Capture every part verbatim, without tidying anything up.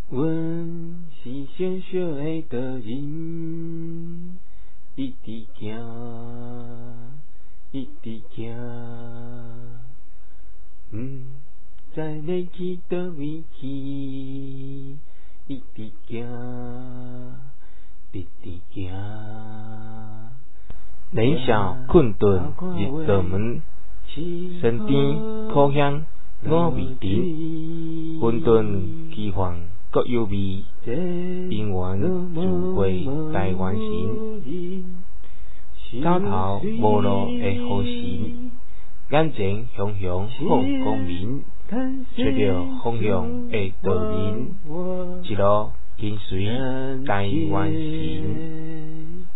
阮是小小的道人，一直行，一直行，毋知要去倒位去，一直行，一直行。 连小困顿入道门，身边苦香我未甜，混沌奇幻各有味，因缘自会台湾行。高头无路的好行，眼前向向放光明，找到方向的道人，一路跟随台湾行。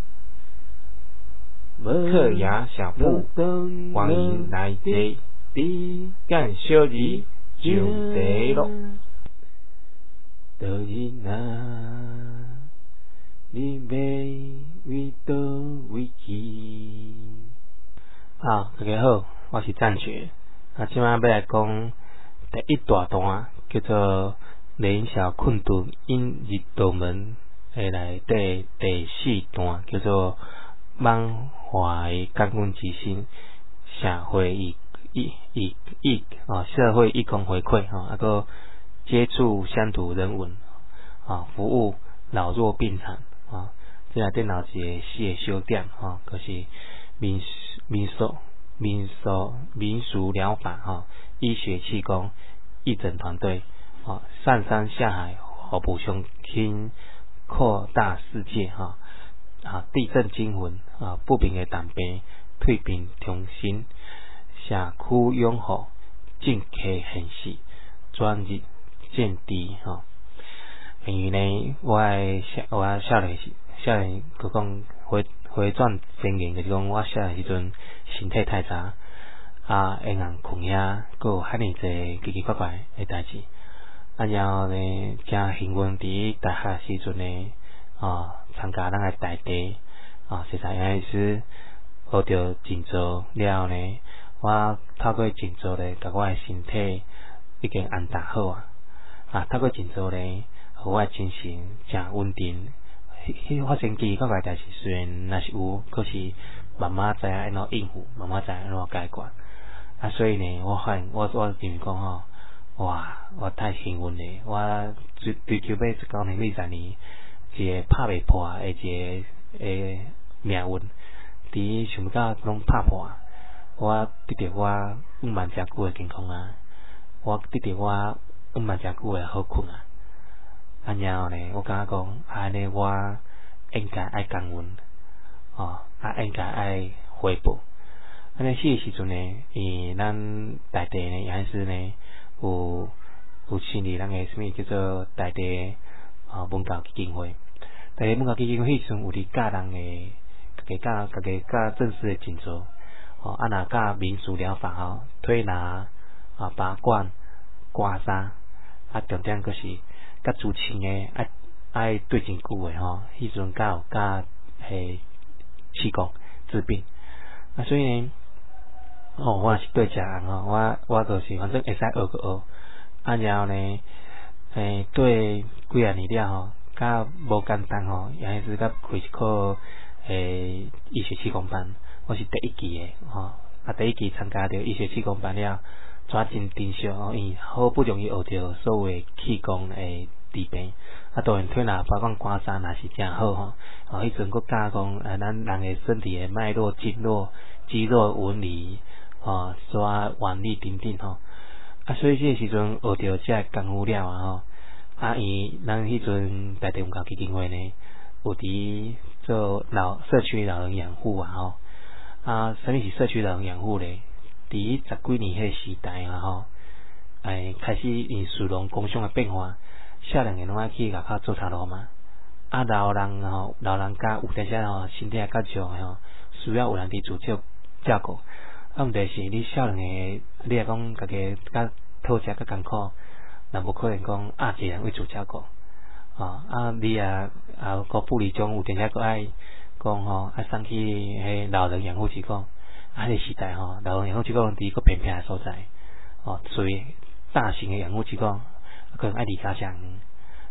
客爷小铺，欢迎来坐，干小儿上地路。 道人啊，你要为倒位去？ 好，大家好，我是赞觉。啊，今晚要来讲第一大段，叫做连小困顿引入道门的内底第四段，叫做满怀的感恩之心，社会义义义义啊，社会义工回馈哈，啊个接触乡土人文啊，服务老弱病残啊，这内底有一个四个小点哈，就是民民俗民俗民俗疗法哈，医学气功义诊团队啊，上山下海互补相亲，扩大世界哈。啊，地震惊魂啊，不平的当病，退病重新，社区养护，正客现实，专日见地哈。因为呢，我诶我少年时，少年佮讲回回转前言，就是讲我少年时阵身体太差，啊，会硬困遐，佮有遐尼济奇奇怪怪诶代志，啊，然后呢，真幸运伫大学时阵呢。啊，参加咱个大地啊，实在也是学着静坐了后呢，我透过静坐咧，甲我诶身体已经安踏好啊。啊，透过静坐咧，互我诶精神正稳定。迄发生奇奇怪怪代志，虽然若是有，可是慢慢知影安怎应付，慢慢知影安怎解决。啊，所以呢，我发现我我认为讲吼，哇，我太幸运咧，我追追求要一九年、二十年。一个拍袂破诶，一个诶命运，伫想不到拢拍破，我得到我五万正久诶健康啊，我得到我五万正久诶好困啊，啊然后呢，我感觉讲安尼我应该爱感恩，哦，啊应该爱回报，安尼迄个时阵呢，伊咱大地呢也是呢有有成立咱个什么叫做大地。啊，文教基金会，但是文教基金会迄阵有伫教人诶，家己教家己教正式诶静坐，哦，啊若教民俗疗法吼，推拿啊、拔罐、刮痧，啊重点佫是甲主亲诶，爱爱对真久诶吼，迄阵教有教诶气功治病，啊所以呢，哦我也是对这样吼，我我就是反正会使学个学，啊然后呢。诶，对几啊年了吼，较无简单吼，也是甲开一课诶医学气功班，我是第一期诶吼，啊第一期参加着医学气功班了，抓真珍惜吼，因为好不容易学着所有诶气功诶治病，啊当然推拿包括刮痧也是真好吼，啊迄阵佫教讲啊咱人诶身体诶脉络、经络、肌肉纹理，啊抓原理等等吼。啊，所以这个时阵学着这功夫了啊吼，啊伊咱迄阵大地文教基金会呢，有伫做老社区老人养护啊吼，啊什么是社区老人养护咧？伫十几年迄个时代啊吼，哎开始因属农工商诶变化，少年人拢爱去外口做茶路嘛，啊老人吼老人家有当时吼身体也较弱吼，需要有人伫自照照顾。啊，毋但是你少年诶，你若讲家己较讨食较艰苦，若无可能讲压一个人为主照顾，哦，啊，你啊啊个妇女中有阵时佫爱讲吼，爱送去迄老人养护机构，啊，迄个时代吼，老人养护机构伫个偏僻诶所在，哦，属于大型诶养护机构，可能爱离家乡，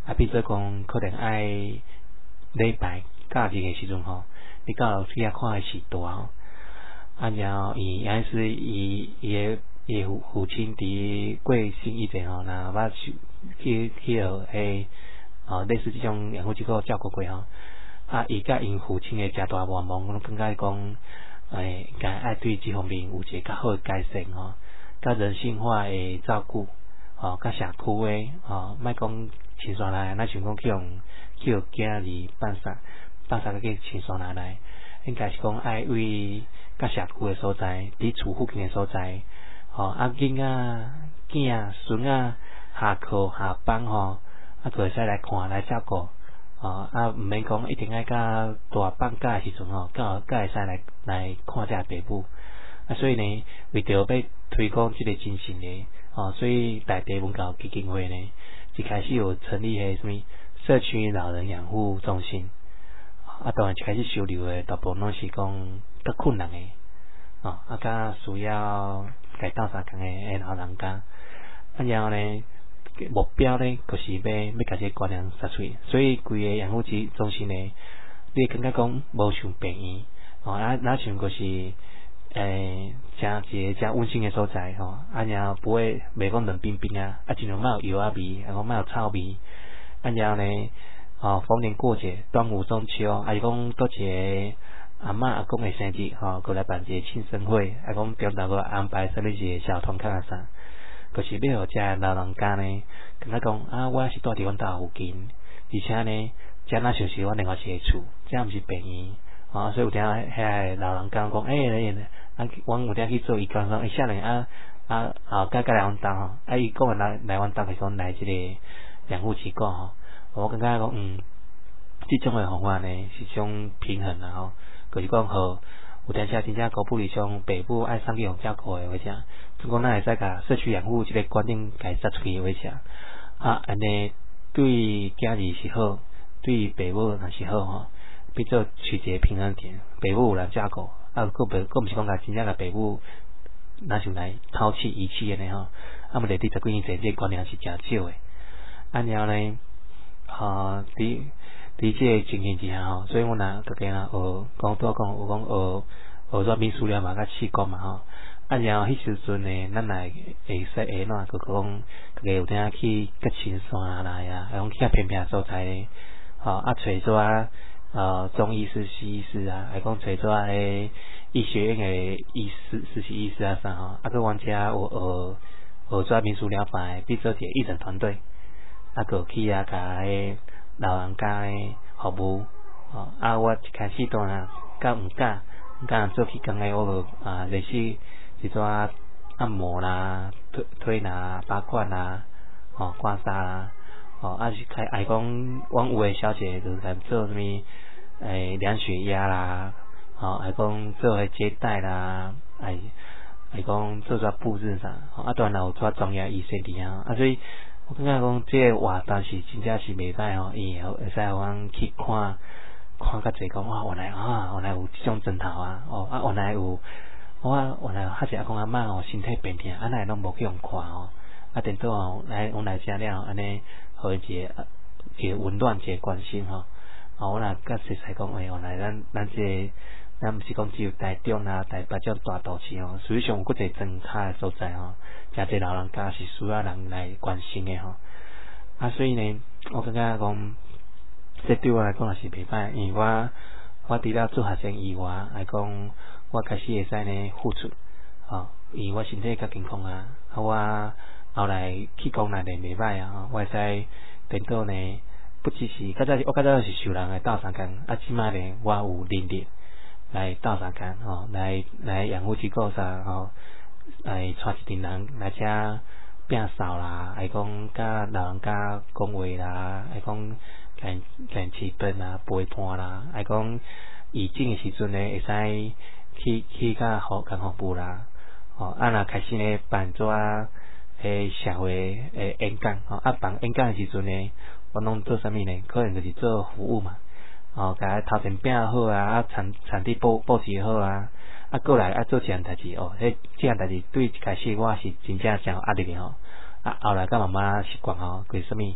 啊，比如讲可能爱礼拜假日的时阵吼，你到去遐看时大吼，啊然后伊也是伊伊的伊父父亲伫过身以前吼，那捌去去去互迄哦类似即种养护机构照顾过吼，啊伊甲因父亲的家大愿望，我感觉讲诶，该爱对即方面有一个较好的改善吼，较人性化的照顾。哦，甲社区诶，哦，莫讲青山内，咱想讲去用去互囝儿办啥办啥个去青山内来，应该是讲爱为甲社区诶所在，伫厝附近诶所在，吼、哦，啊囡仔、囝仔、孙仔下课下班吼，啊，就会使来看来照顾，哦，啊，毋免讲一定爱甲大放假诶时阵吼，才才会使来来看遮爸母，啊，所以呢，为着要推广即个精神呢。哦，所以台北文教基金会呢，一开始有成立迄什么社区老人养护中心，啊，当然一开始收留的大部分拢是讲较困难的，哦，啊，甲需要该斗相共的诶老人家，啊，然后呢，目标呢，就是要要甲这观念杀出，所以规个养护之中心呢，你感觉讲无像病院，哦，啊，那像就是诶。诚一个诚温馨的所在吼，啊然后不会袂讲冷冰冰啊，啊尽量莫有药仔味，啊讲莫有臭味，啊然后呢，哦逢年过节，端午中秋，啊是讲倒一个阿嬷阿公的生日吼，过来办一个庆生会，啊讲中昼个安排什么一个小团康啊啥，就是要互遮老人家呢，感觉讲啊我是住伫阮家附近，而且呢，遮若像是阮另外一个厝，遮毋是病院，哦所以有听遐老人家讲，诶、欸。啊，阮有当去做伊讲说，诶，少年啊啊啊，甲甲来阮兜吼，啊，伊讲来来阮兜是讲来即个养护机构吼，我感觉讲，嗯，即种诶方法呢是种平衡啦吼，就是讲好，有当时真正高不理想，爸母爱送去互照顾诶，或者，总讲咱会使甲社区养护即个观念家杀出去，或者，啊，安尼对囝儿是好，对爸母也是好吼，变做取一个平衡点，爸母有人照顾。啊，个袂个毋是讲甲真正甲爸母，若想来抛弃遗弃安尼吼，啊，毋伫伫十几年前，即个观念是诚少诶。啊，然后呢，啊，伫伫即个情形之下吼，所以我若家己若学讲拄讲有讲学学做民俗了嘛，甲试过嘛吼。啊，然后迄时阵呢，咱来会使会哪个讲，家己有当去甲青山来啊，啊，讲去较偏僻所在咧，吼啊，找做啊。呃，中医师、西医师啊，还讲找做迄医学院的医师、实习医师啊啥吼，啊，佮阮遮有学学做民俗疗法的，变做一个义诊团队，啊，佮去啊，甲迄老人家的服务，哦，啊，我一开始当然甲毋敢，毋敢做去讲诶，我就啊，类似一种按摩啦、推推拿、拔罐啦、哦，刮痧啦。哦，啊是开爱讲，阮有诶小姐就是来做啥物，诶量血压啦，哦，爱讲做迄接待啦，爱爱讲做做布置啥，哦，啊当然有做专业医生伫遐，啊所以我感觉讲即个活动是真正是袂歹吼，伊会会使互阮去看看较济讲哇，原来啊原来有即种症头啊，哦啊原来有我原来较济阿公阿嬷吼身体病痛，啊那拢无去用看吼，啊等到吼来阮来遮了安尼。和一个一个温暖一个关心吼，啊，我若甲实在讲，诶，原来咱咱这个，咱毋是讲只有台中啊、台北这种大都市吼，实际上有佫一个庄卡诶所在吼，诚侪老人家是需要人来关心诶吼，啊，所以呢，我感觉讲，这对我来讲也是袂歹，因为我我除了做学生以外，来讲我开始会使呢付出，吼，因为我身体较健康啊，啊我。后来气功内面袂歹啊，我会使等到呢，不只是较早是我较早是受人来斗相共，啊，即摆呢我有能力来斗相共吼，来来养护机构啥吼，来带一群人来遮摒扫啦，还讲甲老人家讲话啦，还讲甲因甲因饲饭啦、陪伴啦，还讲疫情诶时阵呢会使去去甲互共服务啦，吼，啊若开始呢办做啊。诶，社会诶演讲吼，啊办演讲诶时阵呢，我拢做啥物呢？可能就是做服务嘛，哦，甲头前饼好啊，啊场场地布布置好啊，啊过来啊做一项代志哦，迄这项代志对一开始我是真正诚有压力诶吼，啊后来甲慢慢习惯吼，就是啥物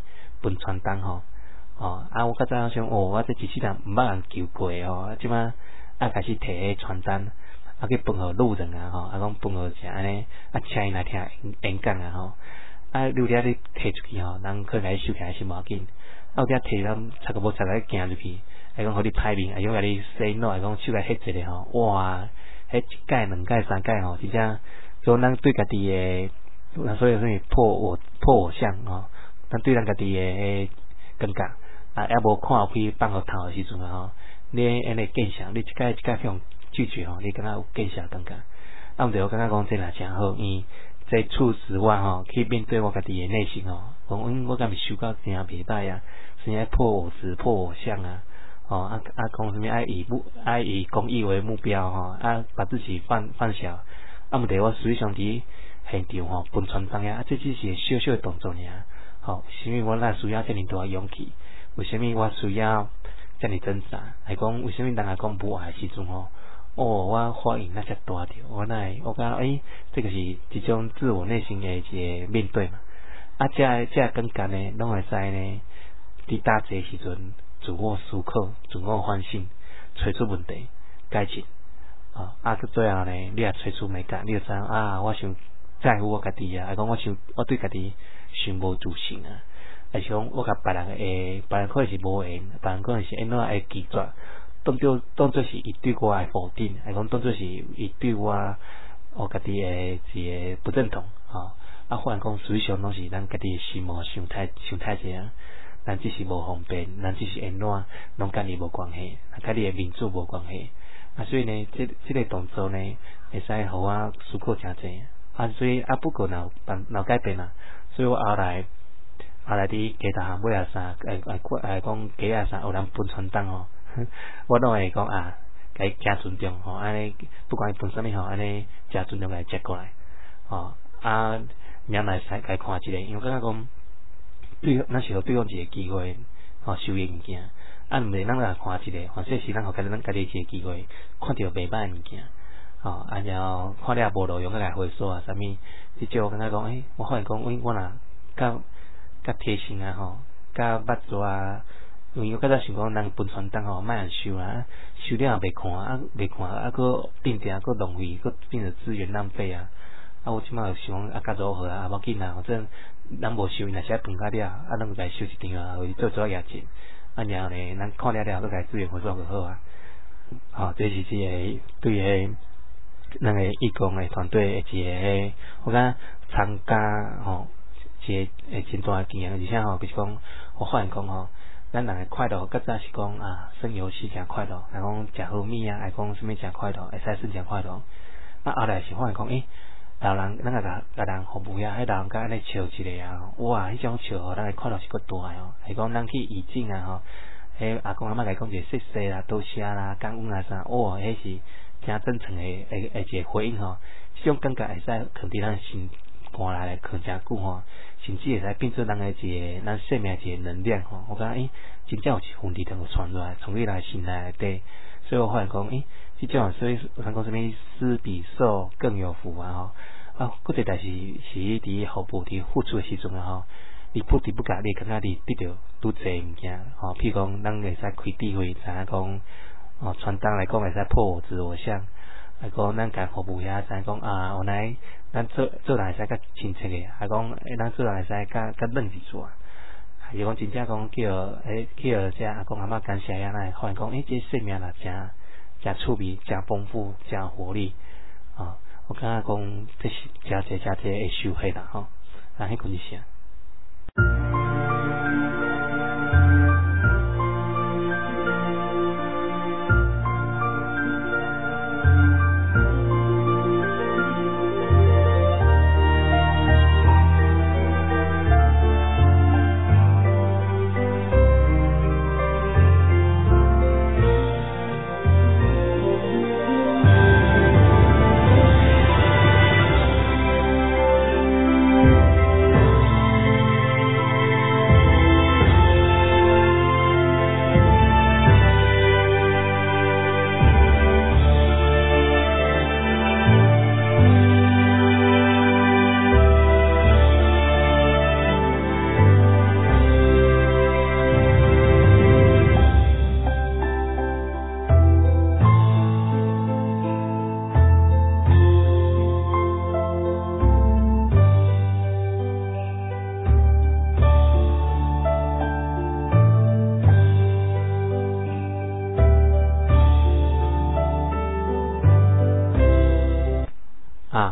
分传单吼，哦啊我较早想哦，我这一世人毋捌人求过吼，啊即摆啊开始摕迄传单，啊去分互路人啊吼，啊讲分互一下安尼，啊请因来听演讲啊吼，啊你有咧你摕出去吼，人可能来收起来是无要紧，啊有咧摕咱差个无差个行入去，啊讲互你歹面，啊用甲你 say no， 啊讲手来翕一个吼，哇，迄一届两届三届吼，真正所以咱对家己诶。所以说破我破我相吼，咱对咱家己诶感觉啊，也无看开放互头诶时阵吼，你安尼见笑，你一届一届向拒绝吼，你感觉有见笑感觉，啊毋对我感觉讲这若诚好，因这促使我吼去面对我家己诶内心吼，讲嗯我敢是受到真袂歹啊，甚至破我执破我相啊，哦啊啊讲什么爱以目爱以公益为目标吼，啊把自己放放小，啊毋对我实际上伫现场吼分传单啊，这只是小小的动作尔。吼，为什么我咱需要这么大的勇气？为什么我需要这么挣扎？系讲为什么人家讲无爱时阵吼？哦，我反应那才大着，我那我感觉诶，这个是一种自我内心的一个面对嘛。啊，这这感觉呢，拢会使呢，伫打坐时阵自我思考、自我反省，找出问题，改进。啊，啊，到最后呢，你也找出美感，你就知啊，我想。在乎我家己啊，啊讲我想我对家己想无自信啊，还是讲我甲别人诶，别人可能是无缘，别人可能是安怎会拒绝，当做当做是伊对我诶否定，还讲当做是伊对我我家己诶一个不认同吼，啊，反讲实际上拢是咱家己心魔想太想太济啊，咱只是无方便，咱只是安怎，拢甲你无关系，甲你诶民主无关系，啊，所以呢，这这个动作呢，会使互我思考诚济。啊，所以啊，不过闹办闹改变啦，所以我后来后来伫街头巷尾啊啥，诶诶诶讲街啊啥有人分传单吼，我拢会讲啊，甲伊加尊重吼，安尼不管伊分啥物吼，安尼加尊重甲伊接过来，吼啊，让来使甲伊看一个，因为感觉讲对，咱是互对方一个机会，吼收益物件，啊毋是咱来看一个，或者是咱互家己咱家己一个机会，看到袂歹物件。哦，啊，然后看了无路用，甲来回说啊，啥物？即种我感觉讲，诶、欸，我发现讲，我我若较较贴心啊，吼，较捌做啊，因为我较早想讲，人分传单吼，莫人收啊，收了也袂看啊，袂看啊，佫定定佫浪费，佫变成资源浪费啊。啊，我即摆就想讲，啊，较如何啊，无要紧啊，反正咱无收，若是爱分开了，啊，咱就来收一张啊，为做做业绩。啊，然后呢，咱看了了，佫来资源回收就好啊。好，这是一个对个。咱个义工诶团队一个迄，我感参加吼，一个诶真大诶经验，而且吼，比如讲，我发现讲吼，咱人诶快乐，较早是讲啊，耍游戏诚快乐，还讲食好米啊，还讲啥物诚快乐，会使算诚快乐。啊，后来是发现讲，诶，老人咱个甲甲人服务呀，迄老人甲安尼笑一个啊，哇，迄种笑吼，咱诶快乐是够大诶哦，是讲咱去义诊啊吼，迄阿公阿嬷来讲一个谢谢啦、多谢啦、感恩啊啥，哇，迄是。诚真诚诶诶诶一个回应吼，即种感觉会使藏伫咱心肝内咧藏诚久吼，甚至会使变做咱诶一个咱生命一个能量吼。我感觉诶，真正有一份力量传出来，从你来心内底，所以我发现讲诶，即种所以咱讲啥物施比受更有福啊吼。啊，佫一代是是伫服务伫付出诶时阵啊吼，你不得不甲你感觉你得到愈侪物件吼，譬如讲咱会使开智慧，知影讲。哦，传单来讲会使破我执我相，来讲咱家服务遐，知讲啊，原来咱做做人会使较亲切个，还讲诶，咱做人会使较较冷一撮，还是讲真正讲叫诶叫这阿公阿嬷感谢呀，来发现讲诶，这生命啦，诚诚趣味，诚丰富，诚活力啊！我感觉讲这是诚侪诚侪会收获啦吼，啊，迄款是啥？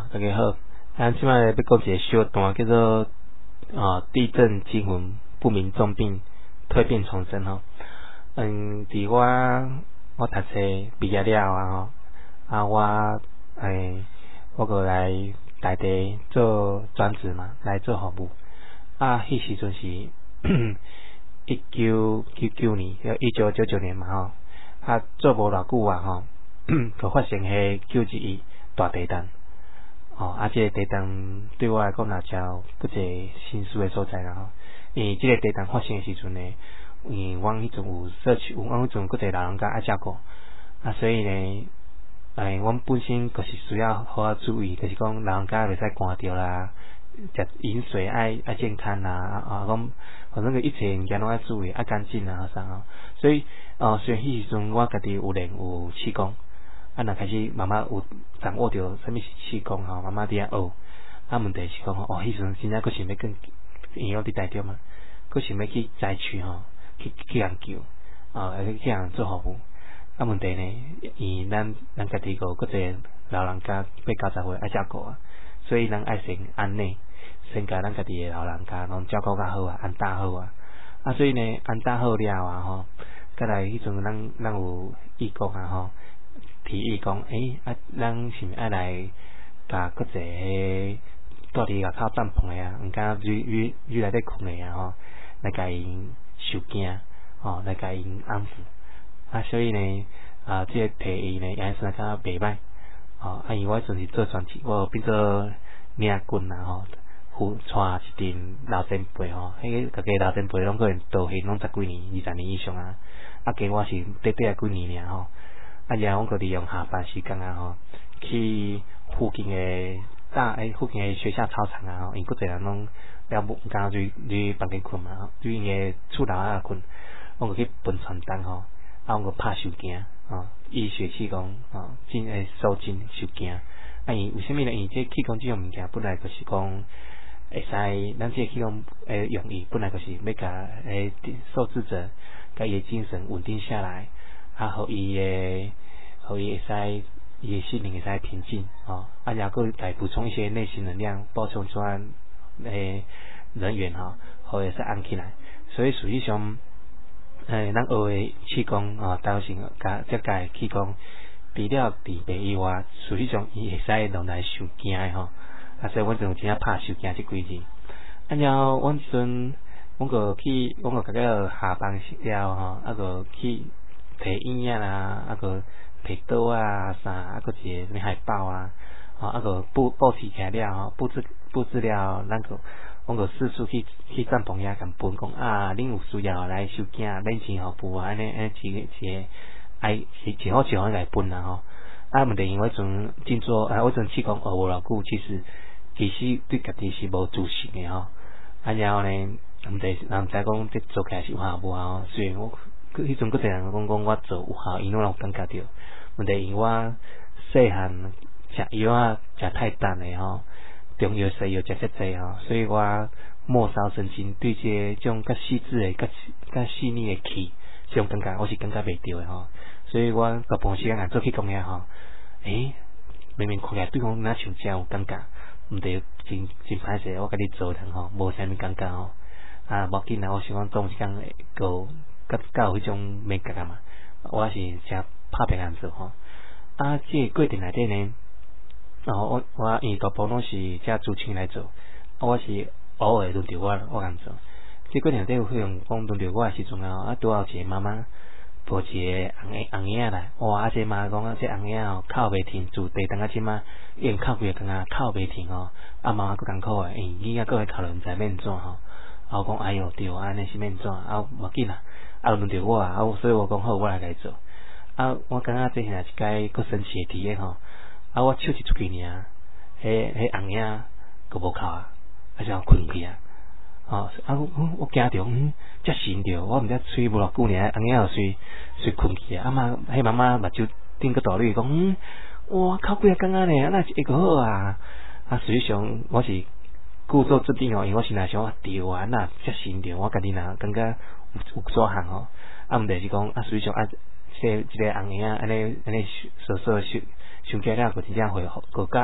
大家好，咱即摆要讲一个小段，叫做啊地震惊魂，不明重病，蜕变重生吼。嗯，伫我我读册毕业了啊吼，啊我诶，我过来台地做专职嘛，来做服务。啊，迄时阵是一九九九年，一九九九年嘛吼。啊，做无偌久啊吼，就发生迄九一一大地震。哦，啊，即、这个地震对我来讲也真不济心思的所在啦吼。因为即个地震发生的时阵呢，因为阮迄阵有社区，有阮迄阵佫侪老人家爱照顾，啊，所以呢，诶，阮本身就是需要好好注意，就是讲老人家袂使寒着啦，食饮水爱爱健康啦，啊，讲反正个一切物件拢爱注意，爱干净啊啥吼。所以，哦，虽然迄时阵我家己有练有气功。啊，若开始慢慢有掌握着啥物是气功吼，慢慢伫遐学。啊，问题是讲吼，哦，迄时阵真正佫想要更，因为我伫台中嘛，佫想要去灾区吼，去去人救，啊，去去人做服务。啊，问题呢，因为咱咱家己个佫侪老人家八九十岁爱照顾啊，所以咱爱先安内，先甲咱家己的老人家拢照顾较好啊，安搭好啊。啊，所以呢，安搭好了啊吼，再来迄阵咱咱有义工啊吼。提议讲，诶、欸，啊，咱是毋是爱来甲佫一个住伫外口帐篷诶啊，毋敢雨雨雨内底困诶啊吼，来甲因收惊，吼，来甲因安抚。啊，所以呢，啊，即、这个提议呢，也算感觉袂歹，哦，啊，因为我迄阵是做专辑，我变做领军啦吼，扶带一阵老前辈吼，迄个个老前辈拢可能道行拢十几年、二十年以上啊，啊，加我是短短啊几年尔吼。啊，然后我个利用下班时间啊吼，去附近诶大诶附近诶学校操场啊吼，因佫侪人拢了无敢去去房间困嘛吼，去因诶厝楼啊困，我个去分传单吼，啊我个拍手惊吼，医学气功吼，真诶收紧收惊。啊，因为虾米呢？因为这气功这种物件本来就是讲会使，咱这气功诶用意本来就是要甲诶受试者甲伊诶精神稳定下来。啊，互伊诶，互伊会使，伊诶心灵会使平静哦。啊，然后来补充一些内心能量，补充出来诶人员吼，互会使安起来。所以实际上，诶，咱学诶气功哦，当时甲即个气功，除了治病以外，实际上伊会使用来收惊诶吼。啊，所以阮就有真正拍收惊即几字。啊，然后阮即阵，阮个去，阮个甲个下班了吼，啊个去。摕椅仔啦，啊个摕刀啊啥，啊个一个什么海报啊，吼啊个布布置起来了吼，布置布置了，咱个阮个四处去去帐篷遐共分讲啊，恁有需要来收惊免钱服务啊，安尼安尼一个一个爱是一好一好来分啦吼。啊，问题因为迄阵真做啊，迄阵气功学无偌久，其实其实对家己是无自信诶吼。啊，然后呢，毋知人毋知讲这做起来是有效无效，虽然我。迄阵佫侪人讲讲我做有效，因拢有感觉着。问题因我细汉食药啊食太淡诶吼，中药西药食遮济吼，所以我末梢神经对这种较细致诶、较较细腻诶气，这种感觉我是感觉袂着诶吼。所以我大部分时间做气功遐吼，诶，明明看起来对方若像遮有感觉，毋得真真歹势，我甲你做人吼，无啥物感觉吼。啊，无紧啦，我想讲总有一天会够。甲甲有迄种美感嘛，我是诚拍拼样做吼。啊，即个过程内底呢，哦，我我因大部分拢是遮主持来做，啊，我是偶尔轮到我我共做。即过程内底有可能讲轮到我诶时阵啊，啊，拄好一个妈妈抱一个红婴红婴来，哇！啊，这妈讲啊，这红婴哦，哭袂停，自地当啊，即马已经哭几个工啊，哭袂停吼。啊，妈妈佫艰苦诶，因囡仔佫会哭了，毋知免怎吼。啊，我讲哎哟，对，安尼是免怎啊，无紧啦。啊，轮到我啊，所以我讲好，我来甲伊做。啊，我感觉这是一个佫神奇诶体验吼。啊，我手一出去尔，迄迄红影佫无哭啊，还是要困去啊。哦，啊，我我惊着，嗯，才醒着，我毋知吹无偌久尔，红影又睡睡困去啊。啊妈，迄妈妈目睭顶个大绿讲，嗯，哇，哭几啊工仔呢，那是一个好啊。啊，实际上我是故作镇定哦，因为我心内想对啊，那才醒着，我家己若感觉。有有做项吼，啊，毋就是讲啊，实际上啊，这一个红婴仔安尼安尼，稍稍想想起了，个真正会，个甲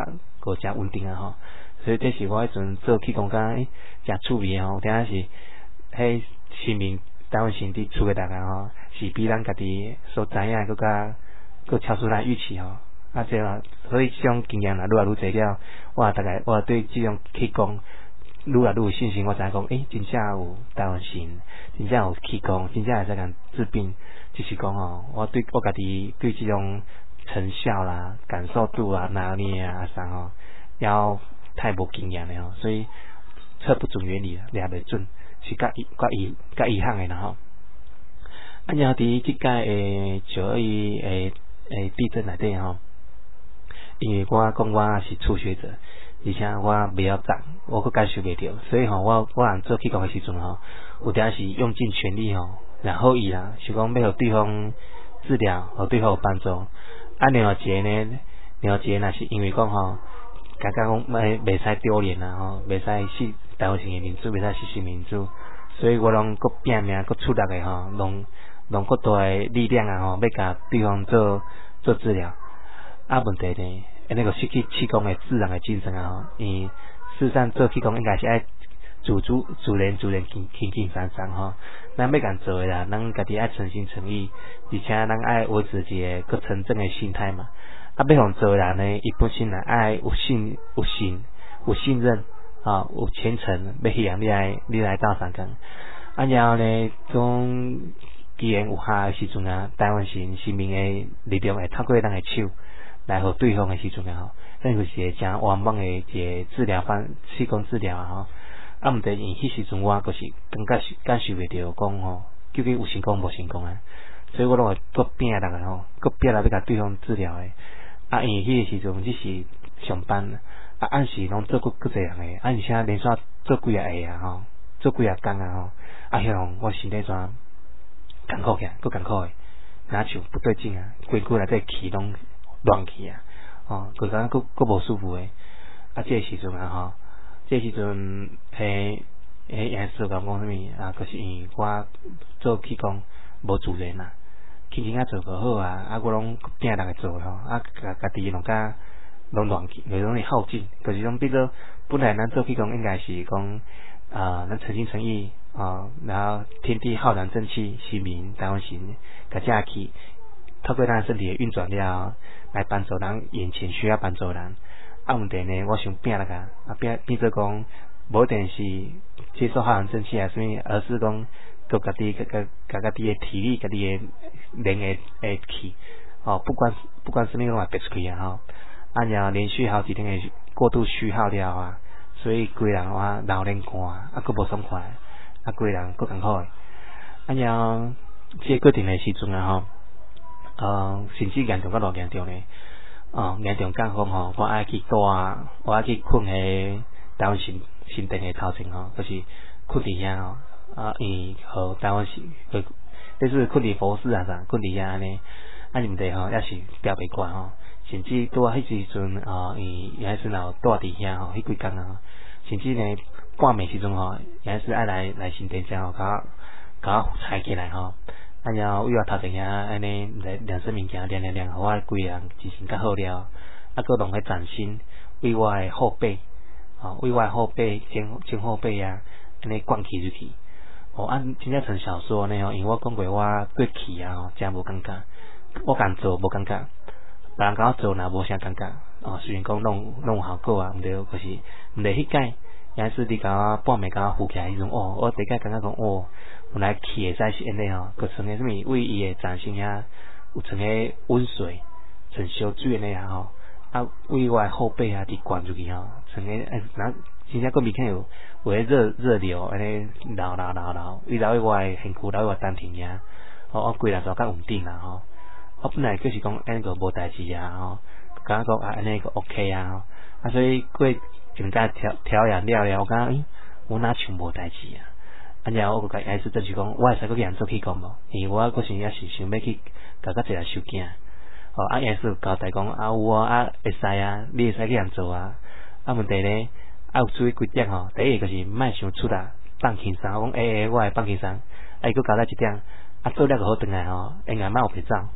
无诚稳定啊吼。所以这是我迄阵做气功敢诶诚趣味吼，有当是迄新民台湾新伫厝诶大家吼，是比咱家己所知影诶搁较搁超出咱预期吼。啊，这啊，所以这种经验啊，愈来愈侪了，我大概我对这种气功愈来愈有信心。我知影讲，诶，真正有台湾神，真正有气功，真正会使甲治病。就是讲吼，我对我家己对这种成效啦、感受度啊、拿捏啊啥吼，要太无经验了吼，所以测不准原理，抓袂准，是较遗较遗较遗憾诶啦吼。啊，然后伫即届诶九二一诶诶地震内底吼。因为我讲我是初学者，而且我未晓长，我佫感受袂着，所以吼我我人做气功诶时阵吼，有当是用尽全力吼，然后伊啦是讲要互对方治疗，互对方有帮助。啊，另外一个呢，另外一个若是因为讲吼，感觉讲袂袂使丢脸啦吼，袂使失台湾性诶民主，袂使失去民主，所以我拢佫拼命佫出力诶吼，弄弄佫大诶力量啊吼，要甲对方做做治疗。啊，问题呢？那个失去气功的自然的精神啊！吼，因事实上做气功应该是爱自主、自然、自然、轻轻轻松松吼。咱要敢做的啦，咱家己爱诚心诚意，而且咱爱维持一个个纯正的心态嘛。啊，要互做的人呢，伊本身呢爱有信、有信、有信任啊，有虔诚，要希望你来你来斗相共。啊，然后呢，讲既然有下的时阵啊，台湾神神明的力量会透过咱的手。来互对方诶时阵啊吼，咱就是个诚完满诶一个治疗方气功治疗啊吼。啊，毋得因迄时阵我就是感觉感受袂着讲吼，究竟有成功无成功啊？所以我拢会搁拼力个吼，搁拼力要甲对方治疗诶。啊，因为迄个时阵只是上班，啊按时拢做过搁侪人诶，啊而且连续做几啊下啊吼，做几啊工啊吼，啊迄种我身体怎艰苦起来，搁艰苦诶，哪像不对劲啊，规骨内底气拢乱去啊，哦，佮感觉佮佮无舒服诶。啊，这个时阵啊吼，这个时阵迄迄研师讲讲啥物啊？就是因为我做气功无自然啦，轻轻啊做就好啊，啊我拢拼力个做吼，啊家家己拢甲拢乱去，袂容易耗尽。就是讲比如本来咱做气功应该是讲啊，咱诚心诚意啊，然后天地浩然正气，神明台湾神，甲正气。透过咱身体的运转了，来帮助人眼前需要帮助人。啊，问题呢，我想拼了个，啊变变做讲，无一定是接受浩然正气啊，什么，而是讲，佮家己、佮佮佮家己的体力、家己的灵的的气，哦，不管不管什么拢会憋出去啊吼。啊，然后连续好几天的过度虚耗了啊，所以规人我老脸干，啊，佮无爽快，啊，规人佮艰苦的。啊，然后这个决定的时阵啊吼。呃，甚至严重到偌严重呢？哦，严重讲讲吼，我爱去住，我爱去困喺台湾新新店嘅头前吼，就是困伫遐吼，啊，因为和台湾是，类似困伫佛寺啊啥，困伫遐安尼，啊，毋得吼，也是调袂惯吼，甚至拄啊迄时阵啊，因原来是有住伫遐吼，迄几工啊，甚至呢半暝时阵吼，原来是爱来来新店遮吼，甲甲我踩起来吼。啊，然后为我头前遐安尼来量身物件，量量量，互我规个人精神较好了，啊，搁弄去崭新，为我诶后背，哦，为我诶后背、前前后背啊，安尼灌气入去，哦，啊，真正像小说呢吼，因为我讲过我对气啊吼，真无感觉，我敢做无感觉，别人甲我做若无啥感觉，哦，虽然讲弄弄有效果啊，毋对，可是毋对迄届，也是你甲我半暝甲我扶起来迄种，哦，我第一届感觉讲哦。原来气会使是安尼吼，佮像个什么为伊诶掌心遐有像个温水、像烧水安尼啊吼，啊为我诶后背啊伫灌入去吼，像个诶，然后真正佮明显有有迄热热流安尼流流流流，伊流去我诶身躯，流去我丹田遐，哦我规日就较稳定啦吼，我本来就是讲安尼个无代志啊吼，感觉讲啊安尼个 OK 啊吼，啊所以过一阵间调调养了了，我感觉诶，我哪像无代志啊。啊，然后我佮开始争取讲，我会使佮去人做气功无？因为我嗰时也是想要去搞个一个收囝，哦，啊，也是有交代讲，啊有啊，啊会使啊，你会使去人做啊。啊，问题呢，啊有注意几点吼？第一个就是莫想出啦，放轻松，我讲诶诶，我会放轻松。啊，伊佮交代一点，啊做了个好转来吼，应该莫有袂走。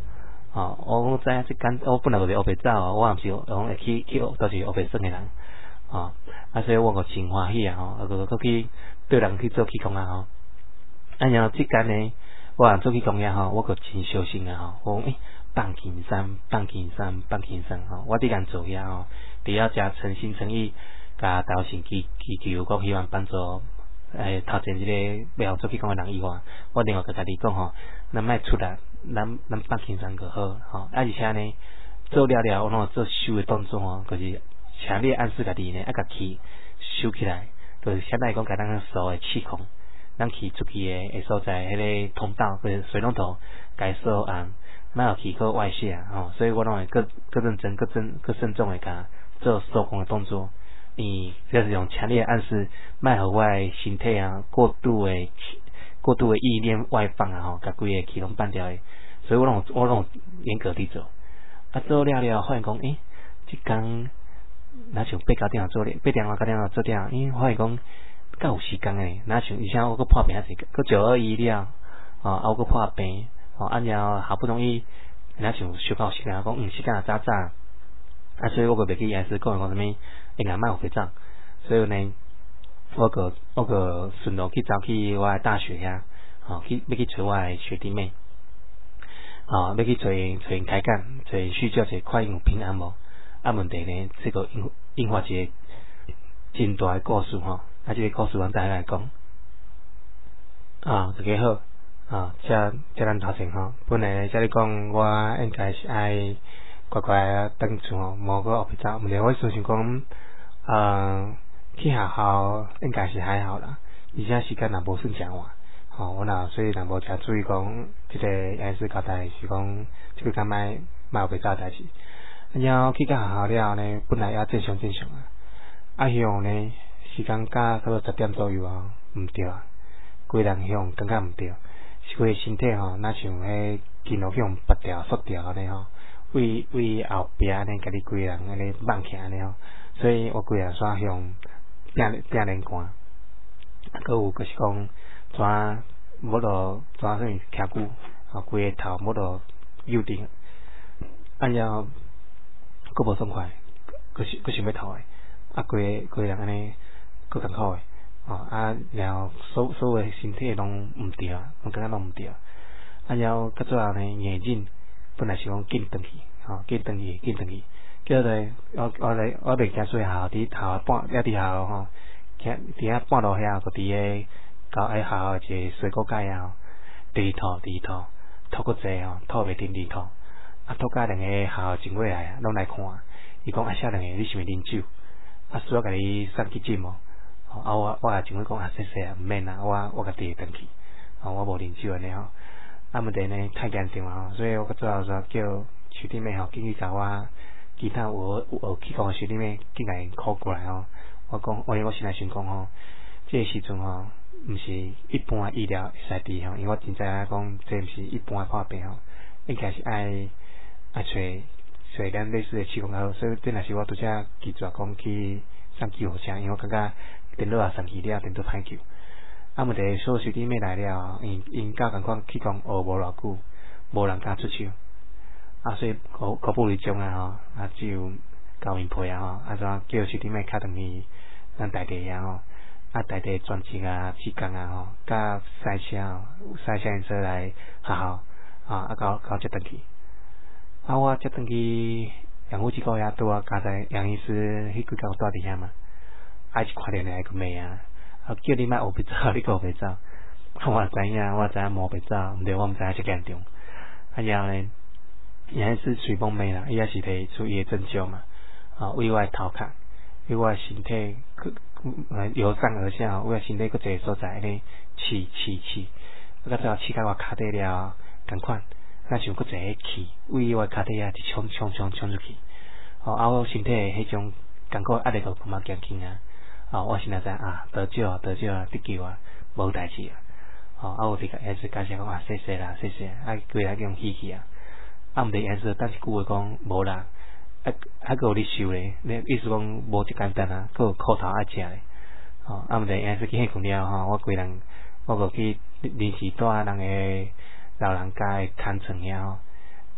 哦，我知影即间我本来就伫乌白走，我也毋是讲会去去都是乌白耍诶人，哦，啊，所以我个真欢喜啊，吼，啊，个个去对人去做气功啊，吼，啊，然后即间呢，我人做气功了吼，我个真小心啊，吼，我讲诶，放轻松，放轻松，放轻松，吼，我伫间做遐吼，除了诚诚心诚意，甲投信祈祈求讲希望帮助。诶，头前即个要做气功诶人以外，我另外甲家己讲吼，咱莫出来，咱咱放轻松就好，吼。啊，而且呢，做了了，我拢做收诶动作吼，就是强烈暗示家己呢，啊，甲气收起来，就是相当于讲甲咱所诶气功，咱气出去诶诶所在，迄个通道或者水龙头，该锁暗，莫有气过外泄啊，吼。所以我拢会更更认真、更慎、更慎重诶，甲做手工诶动作。你这是种强烈暗示，卖互我的身体啊过度的过度的意念外放啊吼，甲规个气拢放掉的，所以我拢我拢严格地做。啊做了了，发现讲，诶，即工若像八九点做咧，八点外九点做点，因发现讲，敢有时间诶，若像而且我搁破病啊，是搁九二一了，哦，啊我搁破病，哦，啊然后好不容易，若像小可有时间讲，嗯，时间也早早。啊，所以我个袂记也是讲讲什么，应该卖有回账，所以呢，我个我个顺路去走去我大学遐，吼、哦，去要去找我的学弟妹，哦，要去找因找因开讲，找因叙旧，者看因有平安无？啊，问题呢，这个引引发一个真大的故事吼、哦，啊，这个故事我再来讲，啊，大家好，啊，这这咱头前吼，本来这里讲我应该是爱。乖乖等厝吼，无个后壁走。毋过我想想讲，呃，去学校应该是还好啦，而且时间也无算诚晚。吼，我若所以若无诚注意讲，即、這个也是交代是讲，即个敢莫莫后壁走代志。然后去到学校了后呢，本来也正常正常啊。啊，向呢时间到差不多十點左右啊，毋对啊，規人向感覺毋對，是規個身體吼，若像迄筋肉向拔掉、縮掉安尼吼。为为后壁呢，家己规人安尼放起安尼吼，所以我规日煞向变变连寒，啊，佮有就是讲怎无落怎啥物徛久，啊，规个头无落幼定，啊然后佮无爽快，佮是佮想要吐诶，啊，规个规人安尼佮艰苦诶，哦啊，然后所所有诶身体拢毋对啊，拢感觉拢毋对啊，啊然后佮最后呢硬忍。本来是讲紧转去，吼，紧转去，紧转去，叫做我我来我袂惊做校伫头半了伫校吼，徛伫遐半路遐，个伫个搞爱校一个水果界啊，吼，地吐地吐，吐个济吼，吐袂停地吐，啊吐甲两个校前尾来拢来看，伊讲啊，少两个你是毋是啉酒？啊，需要甲你送去诊无？啊我我也前尾讲啊，谢谢啊，毋免啊，我我甲第转去，啊我无啉酒安尼吼。啊，问题呢太严重了吼，所以我最后说叫学弟妹吼，紧去甲我其他有有去讲的学弟妹紧来call过来吼。我讲，我我先来想讲吼，这个时阵吼，毋是一般医疗会使治吼，因为我真知影讲，这毋是一般破病吼，应该是爱爱找找咱类似的气功好，所以这若是我拄则拒绝讲去送救护车，因为我感觉电脑也送去了，电脑歹救。啊，问题所有学弟妹来了，因因教共款去讲学无偌久，无人敢出手，啊，所以可可不如种啊吼，啊只有交因陪啊吼，啊怎叫学弟妹较等于咱大地啊吼，啊大地专职啊、技工啊吼，甲赛车吼，赛车因车来学校啊，啊到到接转去，啊我接转去杨虎一个遐拄啊，加在杨医师迄几工住伫遐嘛，啊一看见来个妹啊。啊！叫你莫学袂走，你个学袂走。我知影，我知影摸袂走，毋对，我毋知影遮严重。啊，然后呢，伊还是随风妹啦，伊也是摕出伊诶针灸嘛，啊，为我诶头壳，为我诶身体，由上而下，为我身体各一个所在安尼气气气，啊，到最后气到我骹底了，共款，咱像各一个气，为我骹底啊，一冲冲冲冲出去，哦，啊，我身体诶迄种感觉压力都慢慢减轻啊。哦，我现在知啊，得救啊，得救啊，得救啊，无代志啊。哦，啊，我伫个也是感谢讲啊，谢谢啦，谢谢，啊，规日用喜气啊。啊，毋得也是，但是句话讲无啦，啊，还佫有咧收咧，你意思讲无一简单啊，佫有苦头爱食咧。哦，啊，毋得也是去迄困了吼，我规人，我佫去临时住人诶老人家诶看床遐吼，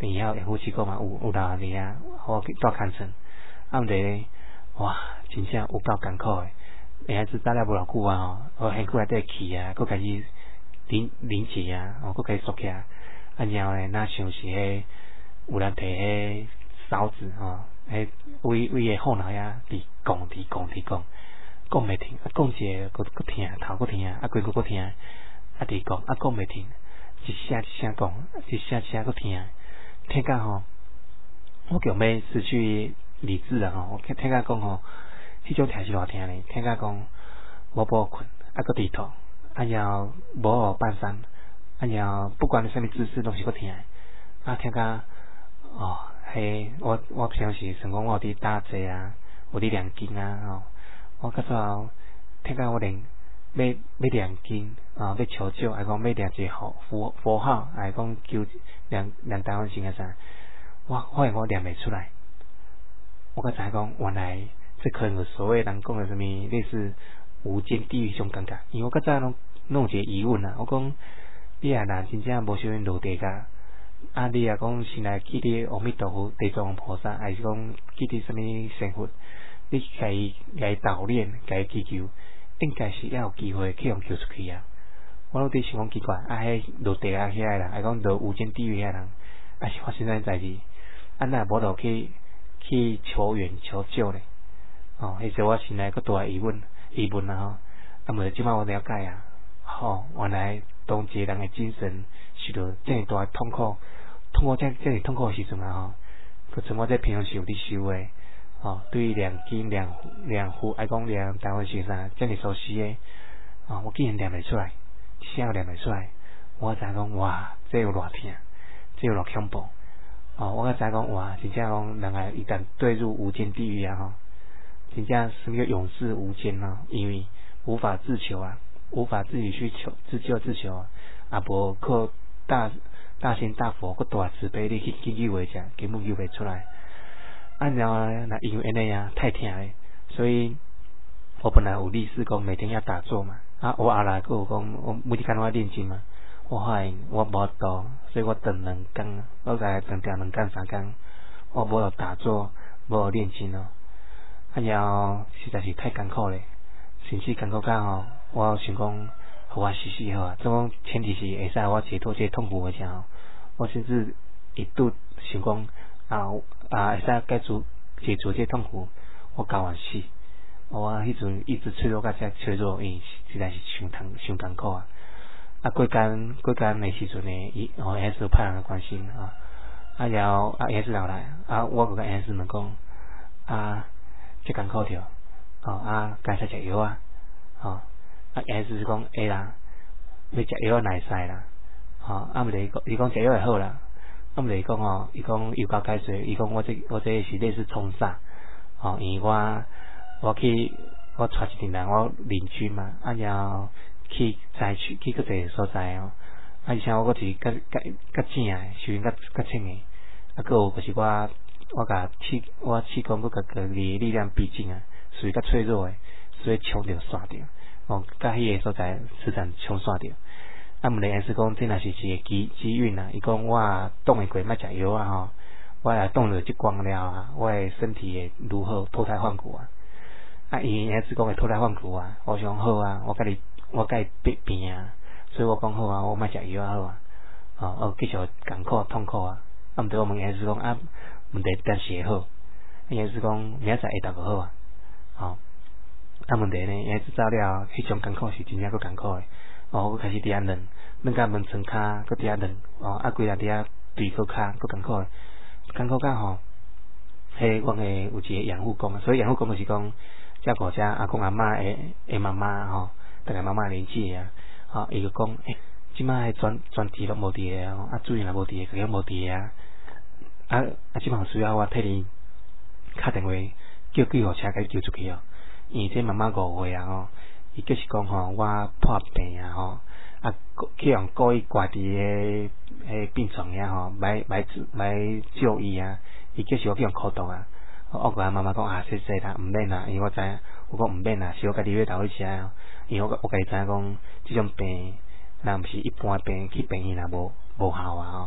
病以后养护机构嘛有有老人啊，我去住看诊，啊毋得哇，真正有够艰苦诶。下孩子待了无偌久啊吼，我辛苦内底气啊，佫开始凝凝结啊，哦，佫开始缩起啊，啊然后咧，若像是迄有人摕迄勺子吼，迄胃胃诶后脑呀，伫讲伫讲伫讲，讲袂停，啊讲一个佫佫疼，头佫疼，啊规骨佫疼，啊伫讲，啊讲袂停，一声一声讲，一声一声佫疼，听到吼，我强要失去理智啊吼，我听到讲吼，迄种疼是偌疼咧，听到讲无补困，啊佫低头，啊然后无好半山，啊然后不管你啥物姿势拢是佫疼，啊听到哦，迄我我平时算讲我有伫打坐啊，有伫念经啊吼，我较早听到我连要要念经啊，要求救，还讲要念一个佛佛佛号，还讲求念念台湾神啊啥，我发现我念袂出来，我才知讲原来这可能有所谓人讲的什么类似无间地狱迄种感觉，因为我较早拢拢有一个疑问啊，我讲你啊若真正无小心落地甲。啊！你啊讲先来记伫阿弥陀佛、地藏王菩萨，还是讲记伫什么神佛？你家己家己导练、家己祈求，应该是要有机会去互求出去啊！我拢伫想讲奇怪，啊，迄落地啊，遐个人，还讲落无间地狱遐人，啊是发生啥代志？啊，那无就去去求援求救咧？哦，迄时我先来佫大疑问疑问啊吼！啊，无即摆我了解啊，吼，原来当一个人诶精神受到遮尔大诶痛苦。痛苦遮遮尔痛苦诶时阵啊吼，佮像我这平常时有伫修诶，吼，对于念经、念念佛，爱讲念台湾神啥，遮尔熟悉诶，啊，我竟然念袂出来，一声也念袂出来，我才讲哇，这有偌疼，这有偌恐怖，哦，我才讲哇，真正讲人啊一旦坠入无间地狱啊吼，真正是那个永世无间啊，因为无法自求啊，无法自己去求自救自求啊，啊无靠大。大仙大佛个大慈悲，你去去救一下，根本救袂出来。啊，然后那因为安尼啊，太疼了，所以我本来有立誓讲每天要打坐嘛。啊，我后来佫有讲，我每天干我练经嘛。我发现我无度，所以我等两工，我来等掉两工三工，我无打坐，无练经咯。啊，然后实在是太艰苦咧，甚至艰苦到吼，我想讲。互我死死好啊！这种前提是会使我解脱这痛苦的时候，我甚至一度想讲啊啊，会使解除解除这痛苦，我甘愿死。我迄阵一直脆弱到遮脆弱，因实在是伤痛伤艰苦啊！啊，过间过间的时阵呢，伊哦还是派人关心啊，啊然后啊还是人来啊，我个还是问讲啊，这艰苦着哦啊，该使食药啊，哦。啊，意思是讲会啦，要食药会使啦，吼、哦，啊，毋是伊讲，伊讲食药会好啦，啊，毋是伊讲吼，伊讲有够解说，伊讲我这我这是类似冲煞，吼、哦，因为我我去我带一群人，我邻居嘛，啊，然后去灾区去个一个所在哦，啊，而且我佫是较较较正诶，修行较较清诶，啊，佫有就是我我甲气我气功佫甲家己力量逼近啊，属于较脆弱诶，所以冲着煞着。哦，甲迄个所在磁场冲煞着，啊，毋然是讲，这若是一个机机运啊。伊讲我挡会过，莫食药啊吼，我若挡着即光了啊，我诶身体会如何脱胎换骨啊？啊，伊也是讲会脱胎换骨啊。我想好啊，我甲你，我甲伊变变啊，所以我讲好啊，我莫食药啊好啊，哦，哦，继续艰苦痛苦啊。啊，毋对我问也是讲啊，问题暂时会好，也是讲明仔载会逐个好啊，吼。啊，问题呢？因子走了，迄种艰苦是真正够艰苦诶。哦，我开始伫遐软，软甲门床骹，搁伫遐软，哦，啊，规日伫遐对靠骹，够艰苦诶。艰苦到吼，迄阮诶有一个养护工，所以养护工就是讲照顾遮阿公阿嬷诶诶妈妈吼，大概妈妈年纪啊，吼，伊就讲，诶，即摆迄专专题拢无伫诶哦，啊，主任也无伫诶，个个无伫诶啊，啊啊，即摆需要我替你敲电话叫救护车甲伊救出去哦。因为这妈妈误会啊吼，伊就是讲吼，我破病啊吼，啊去用故意挂伫个迄病床遐吼，买买买就医啊，伊就是我去用口毒啊，我甲妈妈讲啊，谢谢啦，毋免啦，因为我知，我讲毋免啦，是我家己要倒去食啊，因为我我家己知讲，即种病，若毋是一般病去病院若无无效啊吼，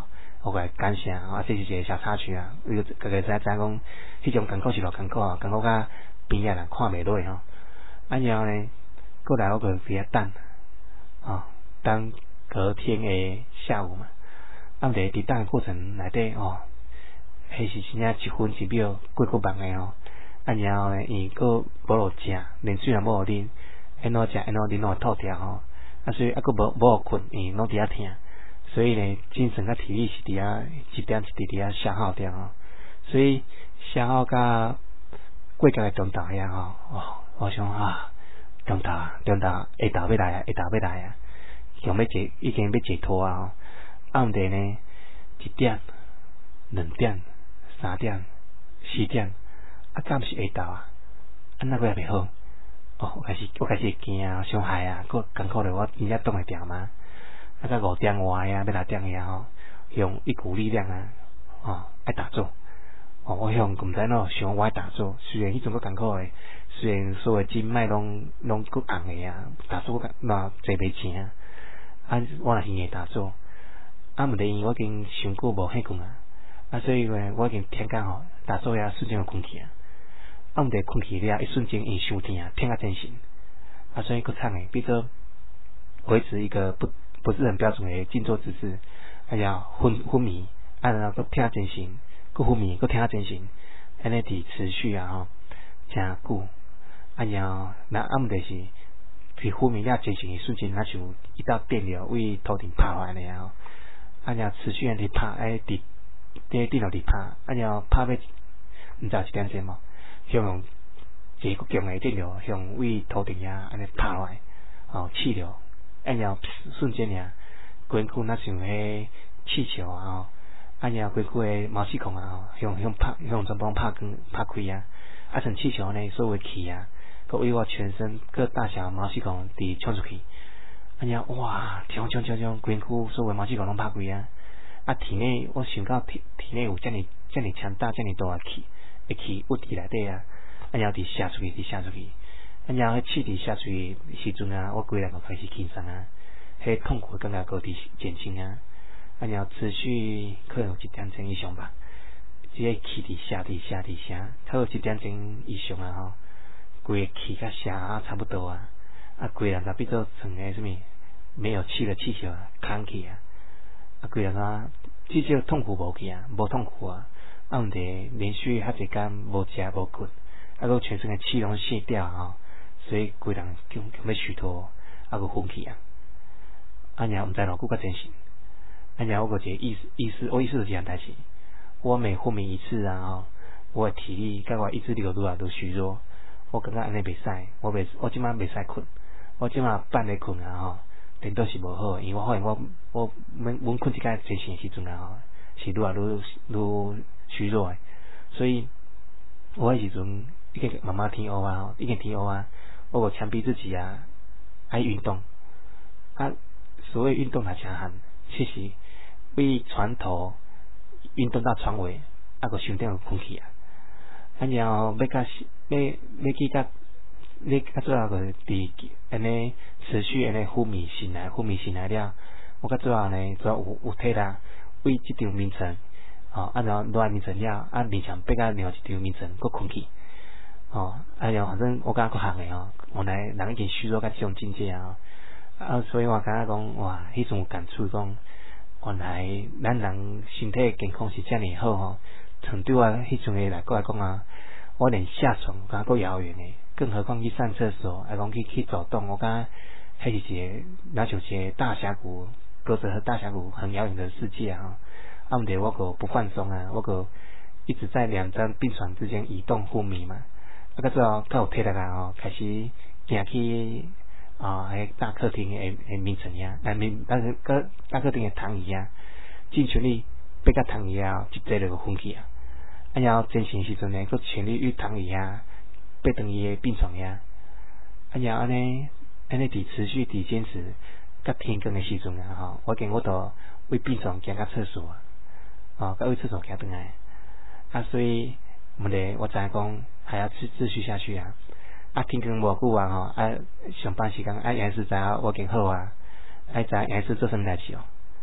我来感谢啊，这是一个小插曲啊，伊个个个知知讲，迄种艰苦是偌艰苦啊，艰苦甲边仔人看袂落吼。啊然后呢，过来我个伫遐等，哦，等隔天的下午嘛，啊，伫伫等的过程内底哦，迄是真正一分一秒过过忙的吼。啊然后呢，伊个无落食，连水也无互啉，安怎食安怎啉拢会吐掉吼。啊，所以啊，佫无无互困，伊拢伫遐听。所以呢，精神甲体力是伫遐一点一滴伫遐消耗掉吼，所以消耗甲过节的中昼遐吼，哦，我想啊，中昼中昼下昼要来啊，下晝要来啊，想要解已經要解脫啊吼，暗地呢一點、兩點、三點、四點，啊，敢是下晝啊，啊，那個也袂好，哦，我開始我開始驚啊，傷害啊，佫艱苦着我真正擋會掉嗎？啊，到五點外啊，要六點呀吼，用一股力量啊，哦，愛打坐，哦，我向毋知喏，想我愛打坐，雖然迄種個艱苦誒，雖然所有經脈攏攏佫紅誒啊，打坐我嘛坐袂成啊，啊，我若是會打坐，啊，毋得因我已經傷久無歇困啊，啊，所以呢，我已經聽講吼，打坐呀瞬間就困去啊，啊，毋得困去了，一瞬間因傷疼啊，疼啊真神，啊，所以佫慘誒，比如維持一個不。不是很標準的靜坐姿勢，哎呀昏昏迷，啊然後佫聽真神，佫昏迷，佫聽真神，安尼佇持續啊吼，誠久，啊然後那啊毋著是，是昏迷了真神的瞬間，那像一道電流為頭頂拍來咧吼，啊然後持續安尼拍，哎佇佇電腦裡拍，啊然後拍要毋知有一點鐘無，向用一個強的電流向為頭頂遐安尼拍來，哦氣流。啊然後瞬間爾，規身那像迄氣球啊吼，啊然後規身誒毛細孔啊吼，向向拍向全部拍光拍開啊，啊像氣球呢所有氣啊，佮為我全身各大小毛細孔佇衝出去，啊然後哇，衝衝衝衝，規身所有毛細孔攏拍開啊，啊體內我想到體體內有遮爾遮爾強大遮爾大誒氣，誒氣鬱佇內底啊，啊然後佇射出去佇射出去。啊，然後迄氣體下去時陣啊，我規個人就開始輕鬆啊，迄痛苦感覺個佇減輕啊，啊，然後持續可能有一點鐘以上吧，即個氣佇下佇下佇下，超過一點鐘以上啊吼，規個氣甲下啊差不多啊，啊，規個人就變做成個什麼沒有氣的氣球啊，空氣啊，啊，規個人啊，至少痛苦無去啊，無痛苦啊，啊，毋得連續遐濟工無食無困，啊，個全身的氣攏卸掉吼。所以規人叫叫要虛脫，啊個昏去啊，啊然後毋知偌久較真神，啊然後我個一個意思意思，我意思是這樣代志，我每昏迷一次啊吼，我的體力甲我意志力愈來愈虛弱，我感覺安尼袂使，我袂我即馬袂使困，我即馬半日困啊吼，顛倒是無好，因為我發現我我阮阮困一覺真神時陣啊吼，是愈來愈愈虛弱誒，所以我迄時陣已經慢慢天黑啊，已經天黑啊。我有強逼自己啊，愛運動啊。所謂運動係啥項？其實為船頭運動到船尾，啊個身體有困去啊。啊然後要甲要要去甲你甲最後個佇安尼持續安尼昏迷醒來，昏迷醒來了，我甲最後呢，最後有有體力為即張眠床，哦，啊然後落來眠床了，啊眠床逼甲另外一張眠床，佫困去。哦，哎呀，反正我感覺學誒哦，原來人已經虛弱到這種境界啊，啊，所以我感覺講，哇，迄種有感觸講，原來咱人身體健康是遮爾好吼，像對我迄種誒來過來講啊，我連下床我感覺遙遠誒，更何況去上廁所，還講去去走動，我感覺迄是一個，那像一個大峽谷，隔着和大峽谷很遙遠的世界啊，啊，毋得我個不放鬆啊，我個一直在兩張病床之間移動昏迷嘛。啊，到最後較有體力啊吼，開始行去啊，迄大客廳誒誒眠床遐，啊面但是個大客廳誒躺椅啊，盡全力爬到躺椅啊，一坐就個昏去啊。啊然後真神時陣呢，佫全力與躺椅啊，爬轉伊誒病床遐。啊然後安尼安尼佇持續佇堅持，甲天光誒時陣啊吼，我見我都為病床行到廁所啊，哦，甲為廁所行轉來，啊所以。毋得，我知影講還要繼繼續下去啊！啊，天光無久啊吼，啊上班時間啊，楊師知影我更好啊，愛知楊師做啥物代志哦？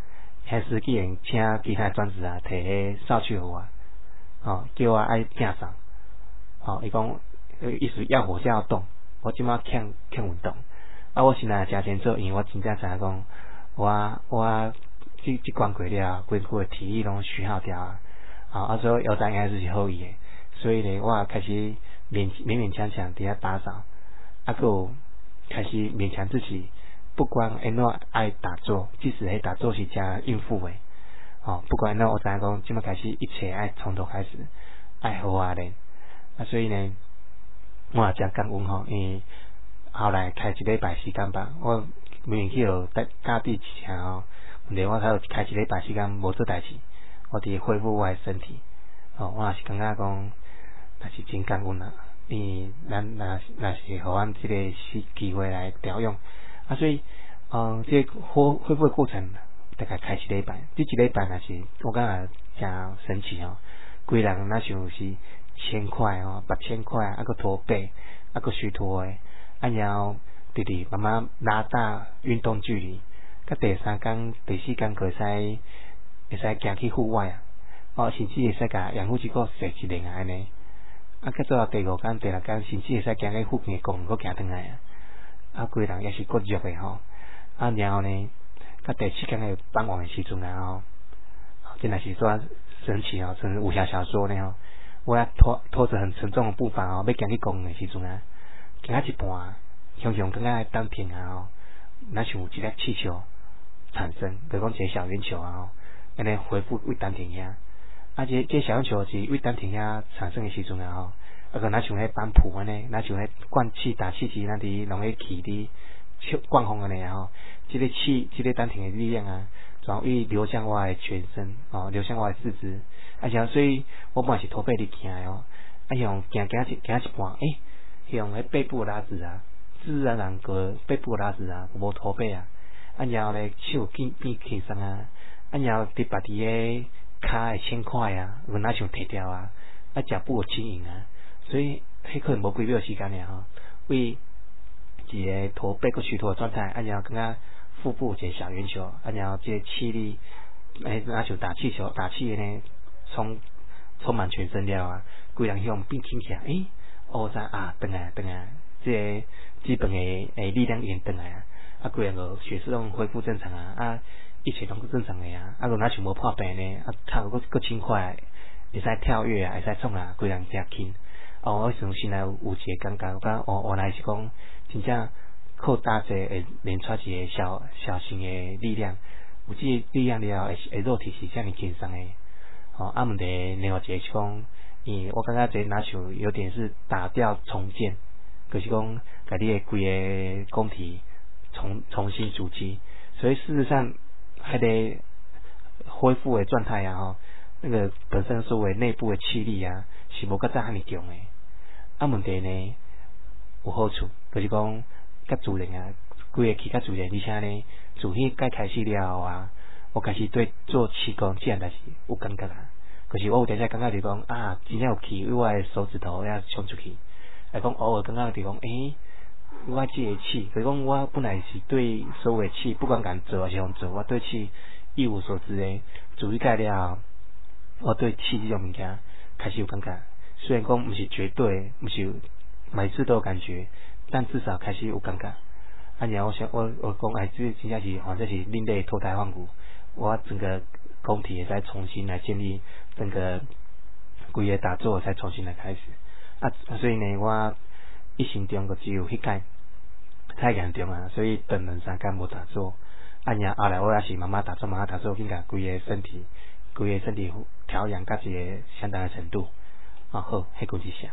遐司机员请其他专职啊，摕迄扫帚互我，哦，叫我爱正送，哦，伊讲，意思要火就要动，我即马欠欠运动，啊，我是来诚清楚，因为我真正知影讲，我我即即关过了，规个体力拢虚耗掉啊，啊，所以腰带应该是好伊诶，所以咧，我开始勉勉勉强强伫遐打扫，啊，佮有开始勉强自己。不管安怎爱打坐，即使迄打坐是诚应付诶，哦，不管安怎，我知影讲，即摆开始一切爱从头开始，爱好好练，啊，所以呢，我也诚感恩吼，因为后来开一礼拜时间吧，我明明去有带家己之前吼，连我头开一礼拜时间无做代志，我伫恢复我诶身体，哦，我也是感觉讲，也是真感恩啦，因为咱若若是互咱即个是机会来调用。啊，所以，嗯，这个恢恢复的过程大概开一礼拜，这一礼拜也是我感觉诚神奇哦。规人那像是千块哦，八千块，啊个驼背，啊个虚脱诶，啊然后直直慢慢拉大运动距离，甲第三天、第四天可会使会使行去户外啊，哦，甚至会使甲养护机构设一零安尼，啊，甲做到第五天、第六天，甚至会使行去附近诶公园佫行转来啊。啊，规人也是够弱诶吼，啊，然后呢，甲第七天诶傍晚诶时阵啊吼，真的是说神奇哦，像武侠小说呢吼，我要拖拖着很沉重诶步伐哦，要行去公园诶时阵啊，行到一半，熊熊感觉当天啊吼，那像有一粒气球产生，比如讲一个小圆球啊吼，安尼回复胃丹田遐，啊，这这小圆球是胃丹田遐产生诶时阵啊吼。啊，个若像迄板谱安尼，若像迄灌气打气机，咱伫弄迄气伫灌风安尼啊吼，即个气，即个丹田的力量啊，转为流向我的全身，哦，流向我的四肢，啊，然后所以我本来是驼背伫行的哦，啊，用行行一行一半，诶，用迄背部拉直啊，自然而然个背部拉直啊，无驼背啊，啊，然后咧手变变轻松啊，啊，然后伫把伫个骹会轻快啊，无哪像摕掉啊，啊，脚步轻盈啊。所以迄可能无几秒时间尔吼，为一个驼背个虚脱的状态，啊然后感觉腹部一个小圆球，啊然后这个气力，诶，那像打气球打气呢，充充满全身了啊，规人向变轻起来，诶，哦在啊，转来转来，这个基本的诶力量已经转来啊，啊规人个血势拢恢复正常啊，啊一切拢是正常的啊，啊个那像无破病呢，啊跳个个轻快，会使跳跃啊，会使创啊，规人诚轻。哦，我从心内有有一个感觉，我感觉哦，原来是讲真正靠大者会练出一个小小型的力量，有这个力量了，会会肉体是遮尔轻松的。哦，啊，问题另外一个是讲，伊我感觉这若像有点是打掉重建，就是讲甲你的规个工体重重新组织，所以事实上还得恢复的状态啊，吼，那个本身所谓内部的气力啊，是无甲早遐尼强的。啊，问题呢有好处，就是讲较自然啊，规个气较自然，而且呢，自迄该开始了后啊，我开始对做气功这样代志有感觉啊。可是我有点仔感觉就是讲啊，真正有气，因为我的手指头遐冲出去，来讲偶尔感觉就是讲，诶、欸，我这个气，就是讲我本来是对所有的气，不管敢做还是用做，我对气一无所知的，注意改了，我对气这种物件开始有感觉。虽然讲不是绝对，不是每次都有感觉，但至少开始有感觉。啊，然后我想我我讲哎，这真正是反正是另类脱胎换骨，我整个工体也在重新来建立，整个规个打坐才重新来开始。啊，所以呢，我一生中个只有迄届太严重啊，所以等两三天无打坐。啊，然后后来我也是慢慢打坐，慢慢打坐，更加规个身体，规个身体调养到一个相当的程度。啊好，迄个一下。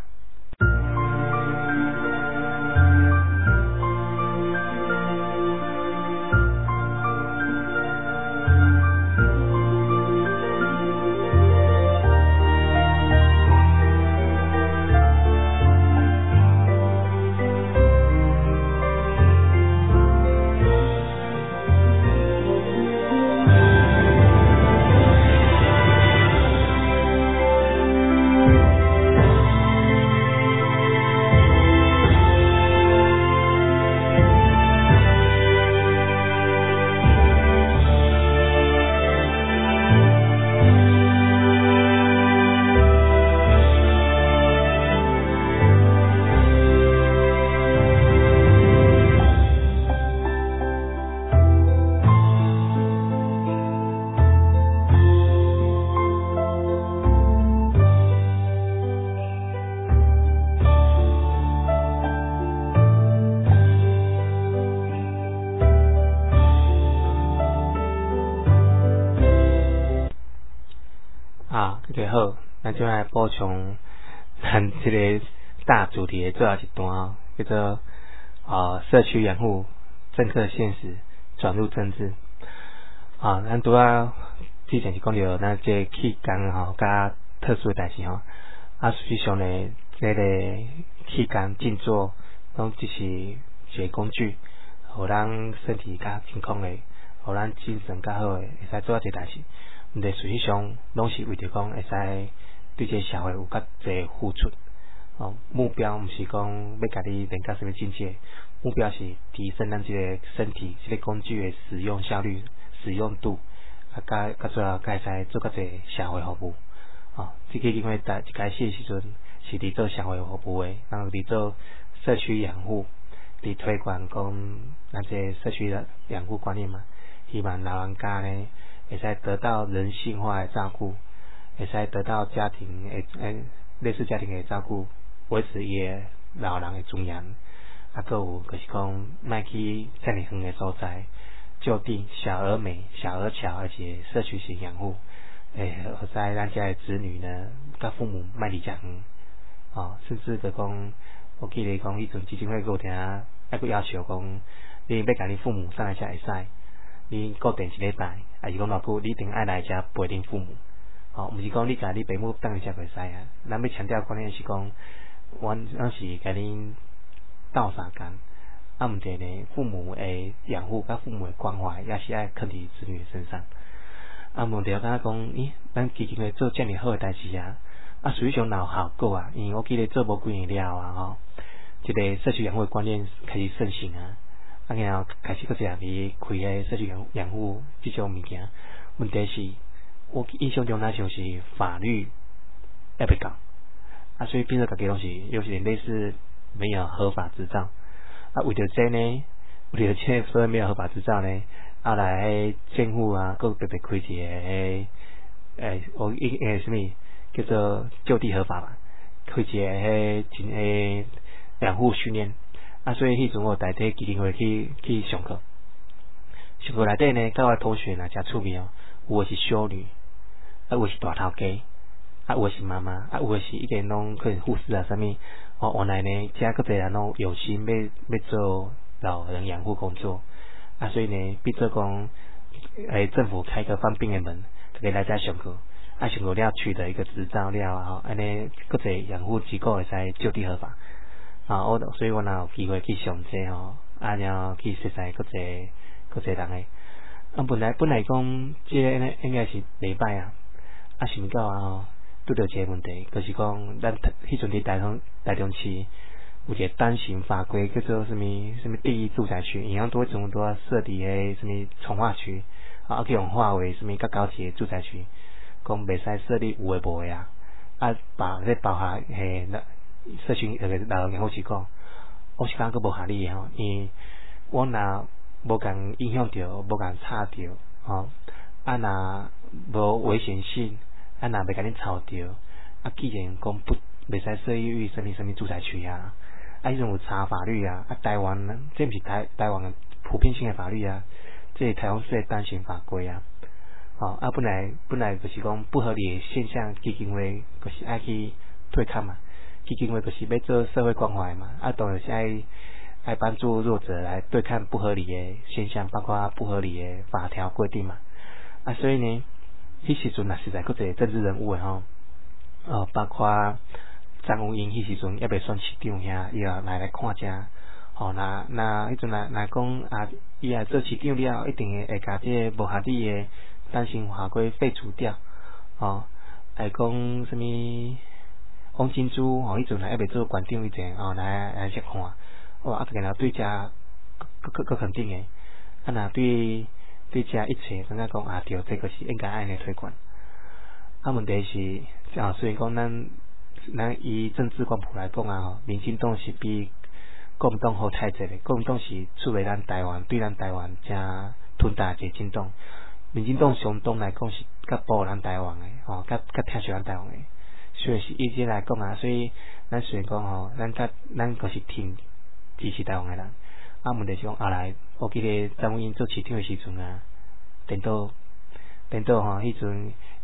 这个好，咱就来补充咱这个大主题的最后一段，叫做啊社区养护政客现实转入政治。啊，咱拄啊之前是讲到咱这气功吼，甲特殊的代志吼，啊实际上呢，这个气功静坐，拢只是一个工具，互咱身体较健康的，互咱精神较好的，会使做一个代志。毋过实际上，拢是为着讲会使对这社会有较侪付出。哦，目标毋是讲要家己练到什么境界，目标是提升咱这个身体这个工具的使用效率、使用度，啊，甲甲最后甲会使做较侪社会服务。哦，这个因为在一开始的时阵是伫做社会服务的，然后伫做社区养护，伫推广讲咱这社区的养护观念嘛，希望老人家呢会使得到人性化的照顾，会使得到家庭诶诶类似家庭的照顾。维持伊个老人的尊严，啊，搁有就是讲，莫去遮尔远的所在，就地小而美、小而巧，而且社区型养护，诶，好使咱遮的子女呢，甲父母莫离遮远，哦，甚至就讲，我记得讲，迄阵基金会有听，啊，佫要求讲，你要甲你父母上来遮会使，你固定一礼拜，啊是讲偌久，你一定爱来遮陪恁父母，哦，毋是讲你甲你爸母当来遮袂使啊，咱要强调观念是讲。阮阮是甲恁斗相共，啊，毋过呢，父母的养护甲父母的关怀，也是爱放伫子女身上。啊，问题我感觉讲，咦，咱基金会做遮尔好诶代志啊，啊，实际上有效果啊，因为我记得做无几年了啊，吼，即个社区养护的观念开始盛行啊，啊，然后开始搁一下去开诶社区养养护即种物件。问题是，我印象中那像是法律还袂够。啊，所以变成家己拢是有些类似没有合法执照，啊，为着这呢，为着这所以没有合法执照呢，啊来迄政府啊，佮特别开一个迄诶，我一诶什么叫做就地合法嘛，开一个迄真诶养护训练，啊，所以迄阵我带这基金会去去上课，上课内底呢，甲我同学呢真趣味哦，有诶是修女，啊，有诶是大头家。啊，有诶是妈妈，啊，有诶是一点拢可能护士啊，啥物哦，原来呢，遮个侪人拢有心要要做老人养护工作，啊，所以呢，变做讲，诶，政府开个方便诶门，可以来遮上课，啊，上课了取得一个执照了后，安尼个侪养护机构会使就地合法，啊，我所以我若有机会去上这吼，啊，然后去熟悉个侪个侪人诶，啊，本来本来讲，这个应应该是礼拜啊，啊，想到啊吼。拄到一个问题，就是讲，咱迄阵伫台中台中市有一个单行法规，叫做什么什么第一住宅区，银行多种都要设伫诶什么从化区，啊，去用划为什么较高级诶住宅区，讲袂使设立有诶无诶啊，啊，把这包下诶社区那个老人养护机构，我是感觉无合理诶吼，因为我若无共影响着，无共吵着，吼，啊，若无危险性。啊，若袂甲恁吵着，啊，既然讲不袂使设立于什么什么住宅区啊，啊，迄种有查法律啊，啊，台湾这毋是台台湾普遍性的法律啊，这是台湾市的单行法规啊，哦，啊，本来本来就是讲不合理的现象，基金会就是爱去对抗嘛，基金会就是要做社会关怀嘛，啊，当然是爱爱帮助弱者来对抗不合理的现象，包括不合理的法条规定嘛，啊，所以呢。迄时阵也实在搁一个政治人物诶吼，哦，包括张文英迄时阵也未选市长遐，伊也来来看遮，吼，那那迄阵来来讲啊，伊也做市长了，一定会会甲这个无合理诶单行法规废除掉，吼，来讲什么王金珠，吼，迄阵还未做馆长以前，哦，来来去看，哦，啊，然后对遮搁搁搁肯定诶，啊，若对。对遮一切，感觉讲啊，对，这个是应该安尼推广。啊，问题是啊，虽然讲咱咱以政治光谱来讲啊，吼，民进党是比国民党好太济咧。国民党是处理咱台湾，对咱台湾正吞大一个进党。民进党相当来讲是较保护咱台湾诶，吼，较较疼惜咱台湾诶。所以是以这来讲啊，所以咱虽然讲吼，咱较咱就是挺支持台湾诶人。啊，问题是讲后来，我记得张文英做市长诶时阵啊，电脑电脑吼，迄阵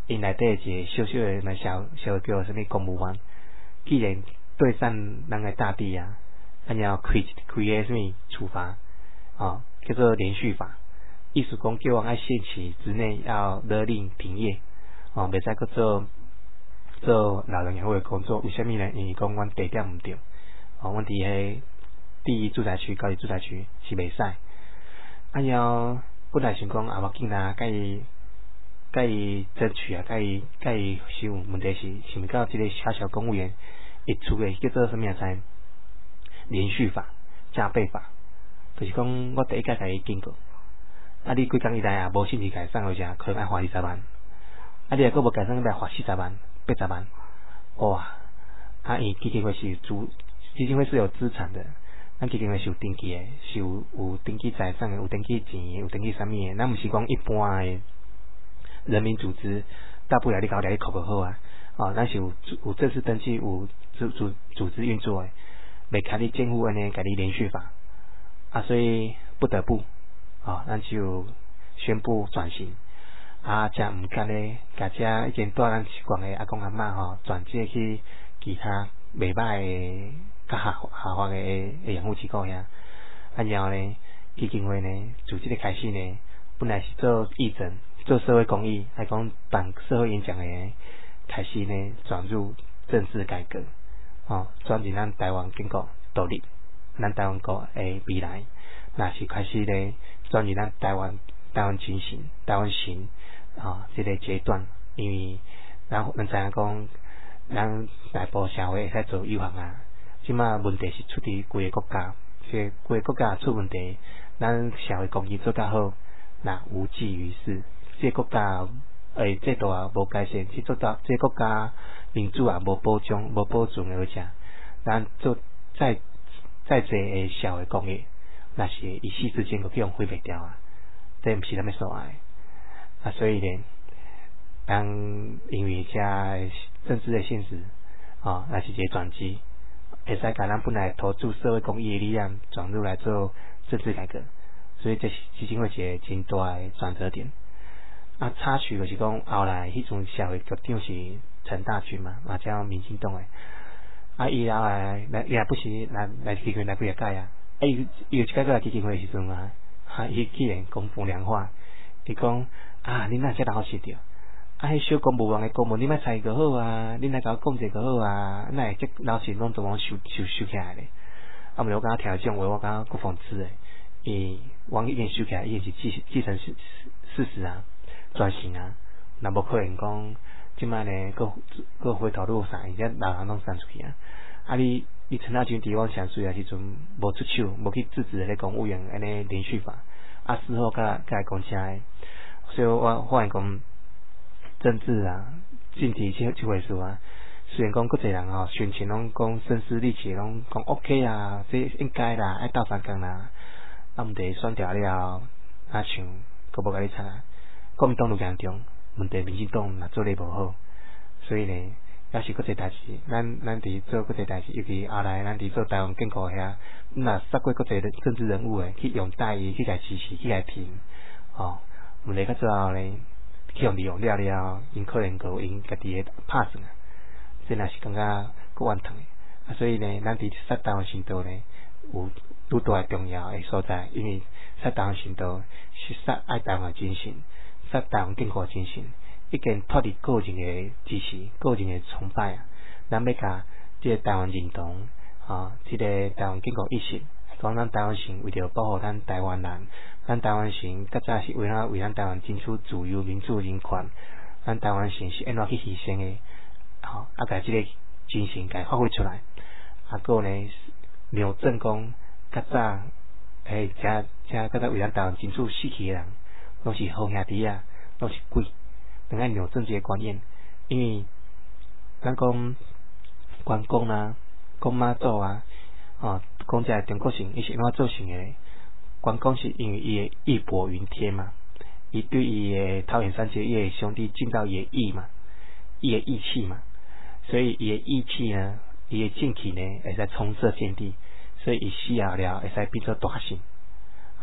因内底一个小小诶，那小小叫什么公务员，既然对上咱个大地啊，咱要开开个什么处罚啊，叫做连续法，意思讲叫我喺限期之内要勒令停业，哦，袂使搁做做老人养护的工作，为虾米呢？因为讲阮地点毋对，哦，阮伫迄第一住宅区、高级住宅区是袂使。啊，然后本来想讲啊，我紧啊，甲伊甲伊争取啊，甲伊甲伊想问题是，想到即个小小公务员一出诶叫做什么才连续法、加倍法，就是讲我第一届甲伊经过，啊，你几工以内啊无限期改善或者可能爱罚二十万，啊，你若阁无改善，要罚四十万、八十万，哇！啊，伊基金会是有资，基金会是有资产的。咱基金会是有登记诶，是有有登记财产诶，有登记钱诶，有登记啥物诶。咱毋是讲一般诶人民组织，大不了你搞两个口就好啊。哦，咱是有有正式登记，有组组组织运作诶，袂开你监护安尼，家己连续法啊，所以不得不啊，咱就宣布转型啊，才毋甘咧，甲遮已经带咱习惯诶阿公阿嬷吼，转介去其他袂歹诶。较下下发诶诶养护机构遐，啊然后呢，基金会呢，自即个开始呢，本来是做义诊、做社会公益，还讲办社会演讲诶，开始呢转入政治改革，哦，转入咱台湾经过独立，咱台湾国诶未来，那是开始呢转入咱台湾台湾情形、台湾行啊即、哦这个阶段，因为咱咱知影讲，咱大部社会会使做有效啊。即马问题是出伫规个国家，即规个国家出问题，咱社会公益做较好，那无济于事。即个国家诶制度啊无改善，即做到即个国家民主啊无保障、无保障诶，而且咱做再再济诶社会公益，那是一夕之间就去用毁灭掉啊！这毋是咱要所爱啊，所以呢，当因为遮政治诶现实啊，那是一个转机。会使甲咱本来投注社会公益的力量转入来做政治改革，所以这是基金会一个真大的转折点。啊，插曲就是讲后来迄阵社会局长是陈大军嘛，嘛叫民进党诶。啊，伊后来来也不是来来基金会来几个届啊，啊伊伊有一届过来基金会时阵啊，哈伊既然公风凉话，伊讲啊，恁哪遮老实着。啊，迄小公务员诶公务，你莫猜就好啊！恁来甲我讲者就好啊！那会即老是拢都往收收收起来咧。啊，毋是我感觉听即种话，我感觉够讽刺诶。伊往已经收起来，已经是继继承事事实啊，转型啊，那无可能讲即摆呢，个个回头路啥，而且老人拢删出去啊！啊，你你陈大军伫往上水啊时阵无出手，无去制止迄个公务员安尼连续法，啊，事后甲甲讲啥诶？所以我发现讲。政治啊，政治即即回事啊。虽然讲，各侪人吼宣传拢讲声嘶力竭，拢讲 OK 啊，这应该啦，爱斗相共啦。啊，毋得选掉了，啊像佫无甲你插啊。国民党路严重，问题民进党若做得无好，所以呢，也是各侪代志。咱咱伫做各侪代志，尤其后来咱伫做台湾建国遐，若杀过各侪政治人物诶，去用代伊去来支持，去来评，哦，问题到最后呢？去用利用了了，因可能个因家己诶拍算啊，这若是感觉够完疼诶。啊，所以呢，咱伫杀台湾行动呢，有愈大诶重要诶所在，因为杀台湾行动是杀爱台湾精神，杀台湾建国精神，已经脱离个人诶支持、个人诶崇拜啊。咱要甲即个台湾认同啊，即、这个台湾建国意识。讲咱台湾省为着保护咱台湾人，咱台湾省较早是为咱为咱台湾争取自由、民主、人权，咱台湾省是安怎去牺牲诶？吼、哦，啊，甲即个精神甲发挥出来。啊，个呢，苗正讲较早诶，遮遮较早为咱台湾争取死去诶人，拢是好兄弟啊，拢是鬼，等下苗正这个观念，因为咱讲关公啊，讲妈祖啊。哦，讲这中国性，伊是安怎做成诶？关公是因为伊诶义薄云天嘛，伊对伊诶桃园三结义诶兄弟尽到伊诶义嘛，伊诶义气嘛，所以伊诶义气呢，伊诶正气呢会使冲射天地，所以伊死后了会使变做大神。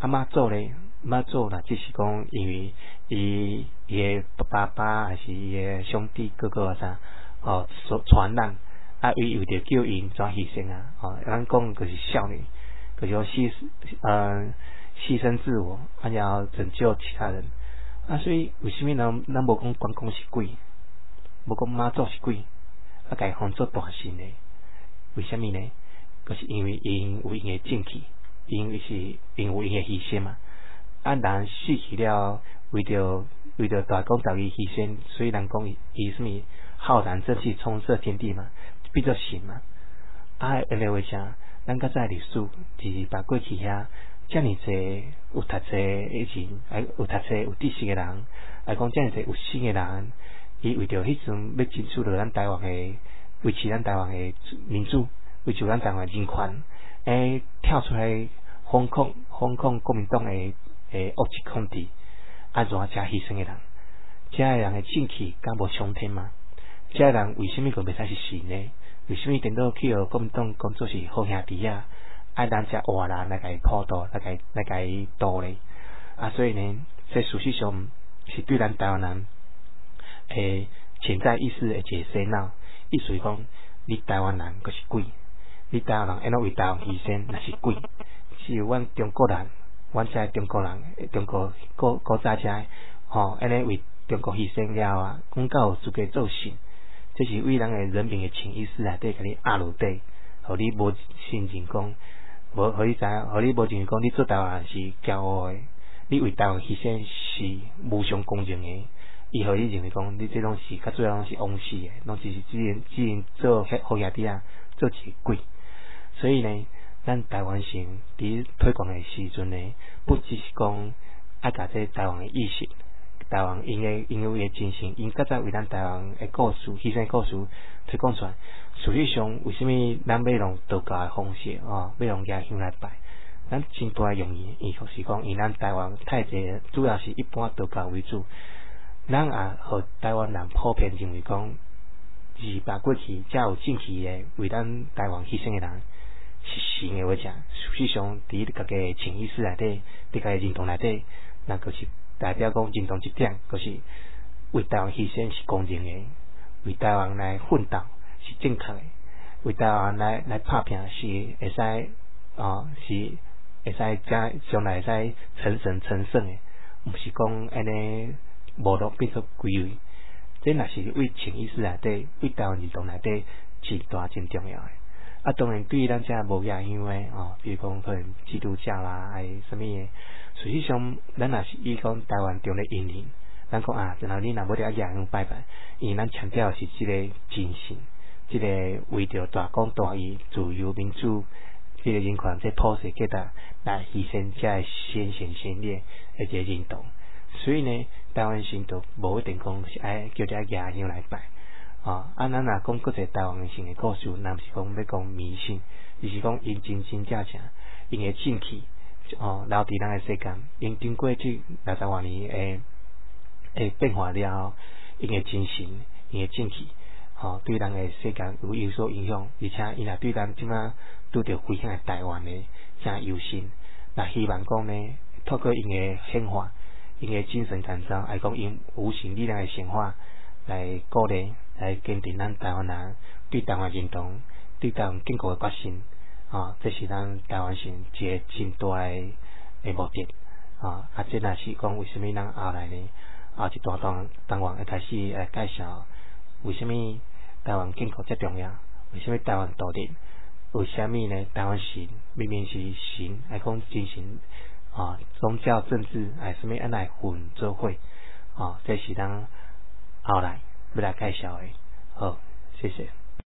啊妈祖咧，妈祖啦，只是讲因为伊伊诶爸爸还是伊诶兄弟哥哥啊啥，哦，所传人啊，伊为着叫因怎牺牲啊？哦，咱讲就是少女，就是说牺呃牺牲自我，啊然后拯救其他人啊，所以为什么咱咱无讲关公是鬼，无讲妈祖是鬼，啊，家封做大神呢？为什么呢？就是因为因有因诶正气。因为是因有因诶牺牲嘛，啊人死去了，为着为着大公道义牺牲，所以人讲伊什么浩然正气充塞天地嘛，变做神嘛。啊，因为为啥？咱较早历史就是把过去遐遮尔济有读册以前，哎有读册有知识诶人，来讲遮尔济有心诶人，伊为着迄阵要争取着咱台湾诶维持咱台湾诶民主，维持咱台湾人权。诶，跳出来反抗反抗国民党诶诶恶势控制，啊，偌遮牺牲诶人，遮诶人诶正气敢无上天嘛？遮诶人为什么佢袂使是神呢？为什么等到去互国民党讲做是好兄弟啊？爱咱遮活人来甲伊普渡，来甲伊来甲伊渡咧？啊，所以呢，这事实上是对咱台湾人诶潜在意识诶一个洗脑，意思是讲，你台湾人就是鬼。你台湾人安怎为台湾牺牲，那是鬼。是由阮中国人，阮遮中国人，中国古古早遮，吼，安尼为中国牺牲了啊，讲到有资格做神，这是为咱诶人民诶潜意识内底，甲你压落底，互你无信任讲，无互你知影，互你无信任讲，你做台湾人是骄傲诶，你为台湾牺牲是无上公正诶。伊互你认为讲，你这种是较最后拢是枉死诶，拢只是只然只然做好兄弟啊，做一个鬼。所以呢，咱台湾省伫推广的时阵呢，不只是讲爱甲这台湾的意识，台湾因的因为的精神，因较早为咱台湾的故事、牺牲故事推广出来。实际上，为什么咱要用道教的方式哦，要用野香来拜？咱真大的用意，伊就是讲，因咱台湾太济，主要是一般道教为主。咱也互台湾人普遍认为讲，二百过去才有正气的为咱台湾牺牲的人。是神诶话者，事实上伫家己诶潜意识内底，伫家己认同内底，那就是代表讲认同一点，就是为台湾牺牲是公正诶，为台湾来奋斗是正确诶，为台湾来来拍拼是会使哦，是会使将将来会使成神成圣诶，毋是讲安尼无落变做鬼位，这若是为潜意识内底，为台湾认同内底真大真重要诶。啊，当然对于咱遮无野香诶，哦，比如讲可能基督教啦，还什么诶，实际上咱若是以讲台湾中咧因缘，咱讲啊，然后你若要了野香拜拜，因为咱强调是即个精神，即个为着大公大义、自由民主，即个人权，即普世价值来牺牲遮诶先贤先烈诶一个认同。所以呢，台湾神都无一定讲是爱叫遮野香来拜。哦，啊，咱若讲搁一个台湾性诶故事，咱毋是讲要讲迷信，而是讲因真真正正因诶正气，哦，留伫咱诶世间，因经过即六十多年诶诶变化了后，因诶精神，因诶正气，哦，对咱诶世间有有所影响，而且因也对咱即马拄着回响诶台湾诶正忧心，那希望讲呢，透过因诶显化，因诶精神感召，来讲因无形力量诶显化。来鼓励，来坚定咱台湾人对台湾认同、对台湾建国的决心啊！这是咱台湾省一个真大诶诶目的啊！啊，这若是讲为什么咱后来呢？后一段段台湾会开始来介绍为什么台湾建国遮重要？为什么台湾独立？为什么呢？台湾神明明是神，来讲精神啊，宗教政治哎，什么安来混做伙啊？这是咱。后来要来介绍的，好，谢谢。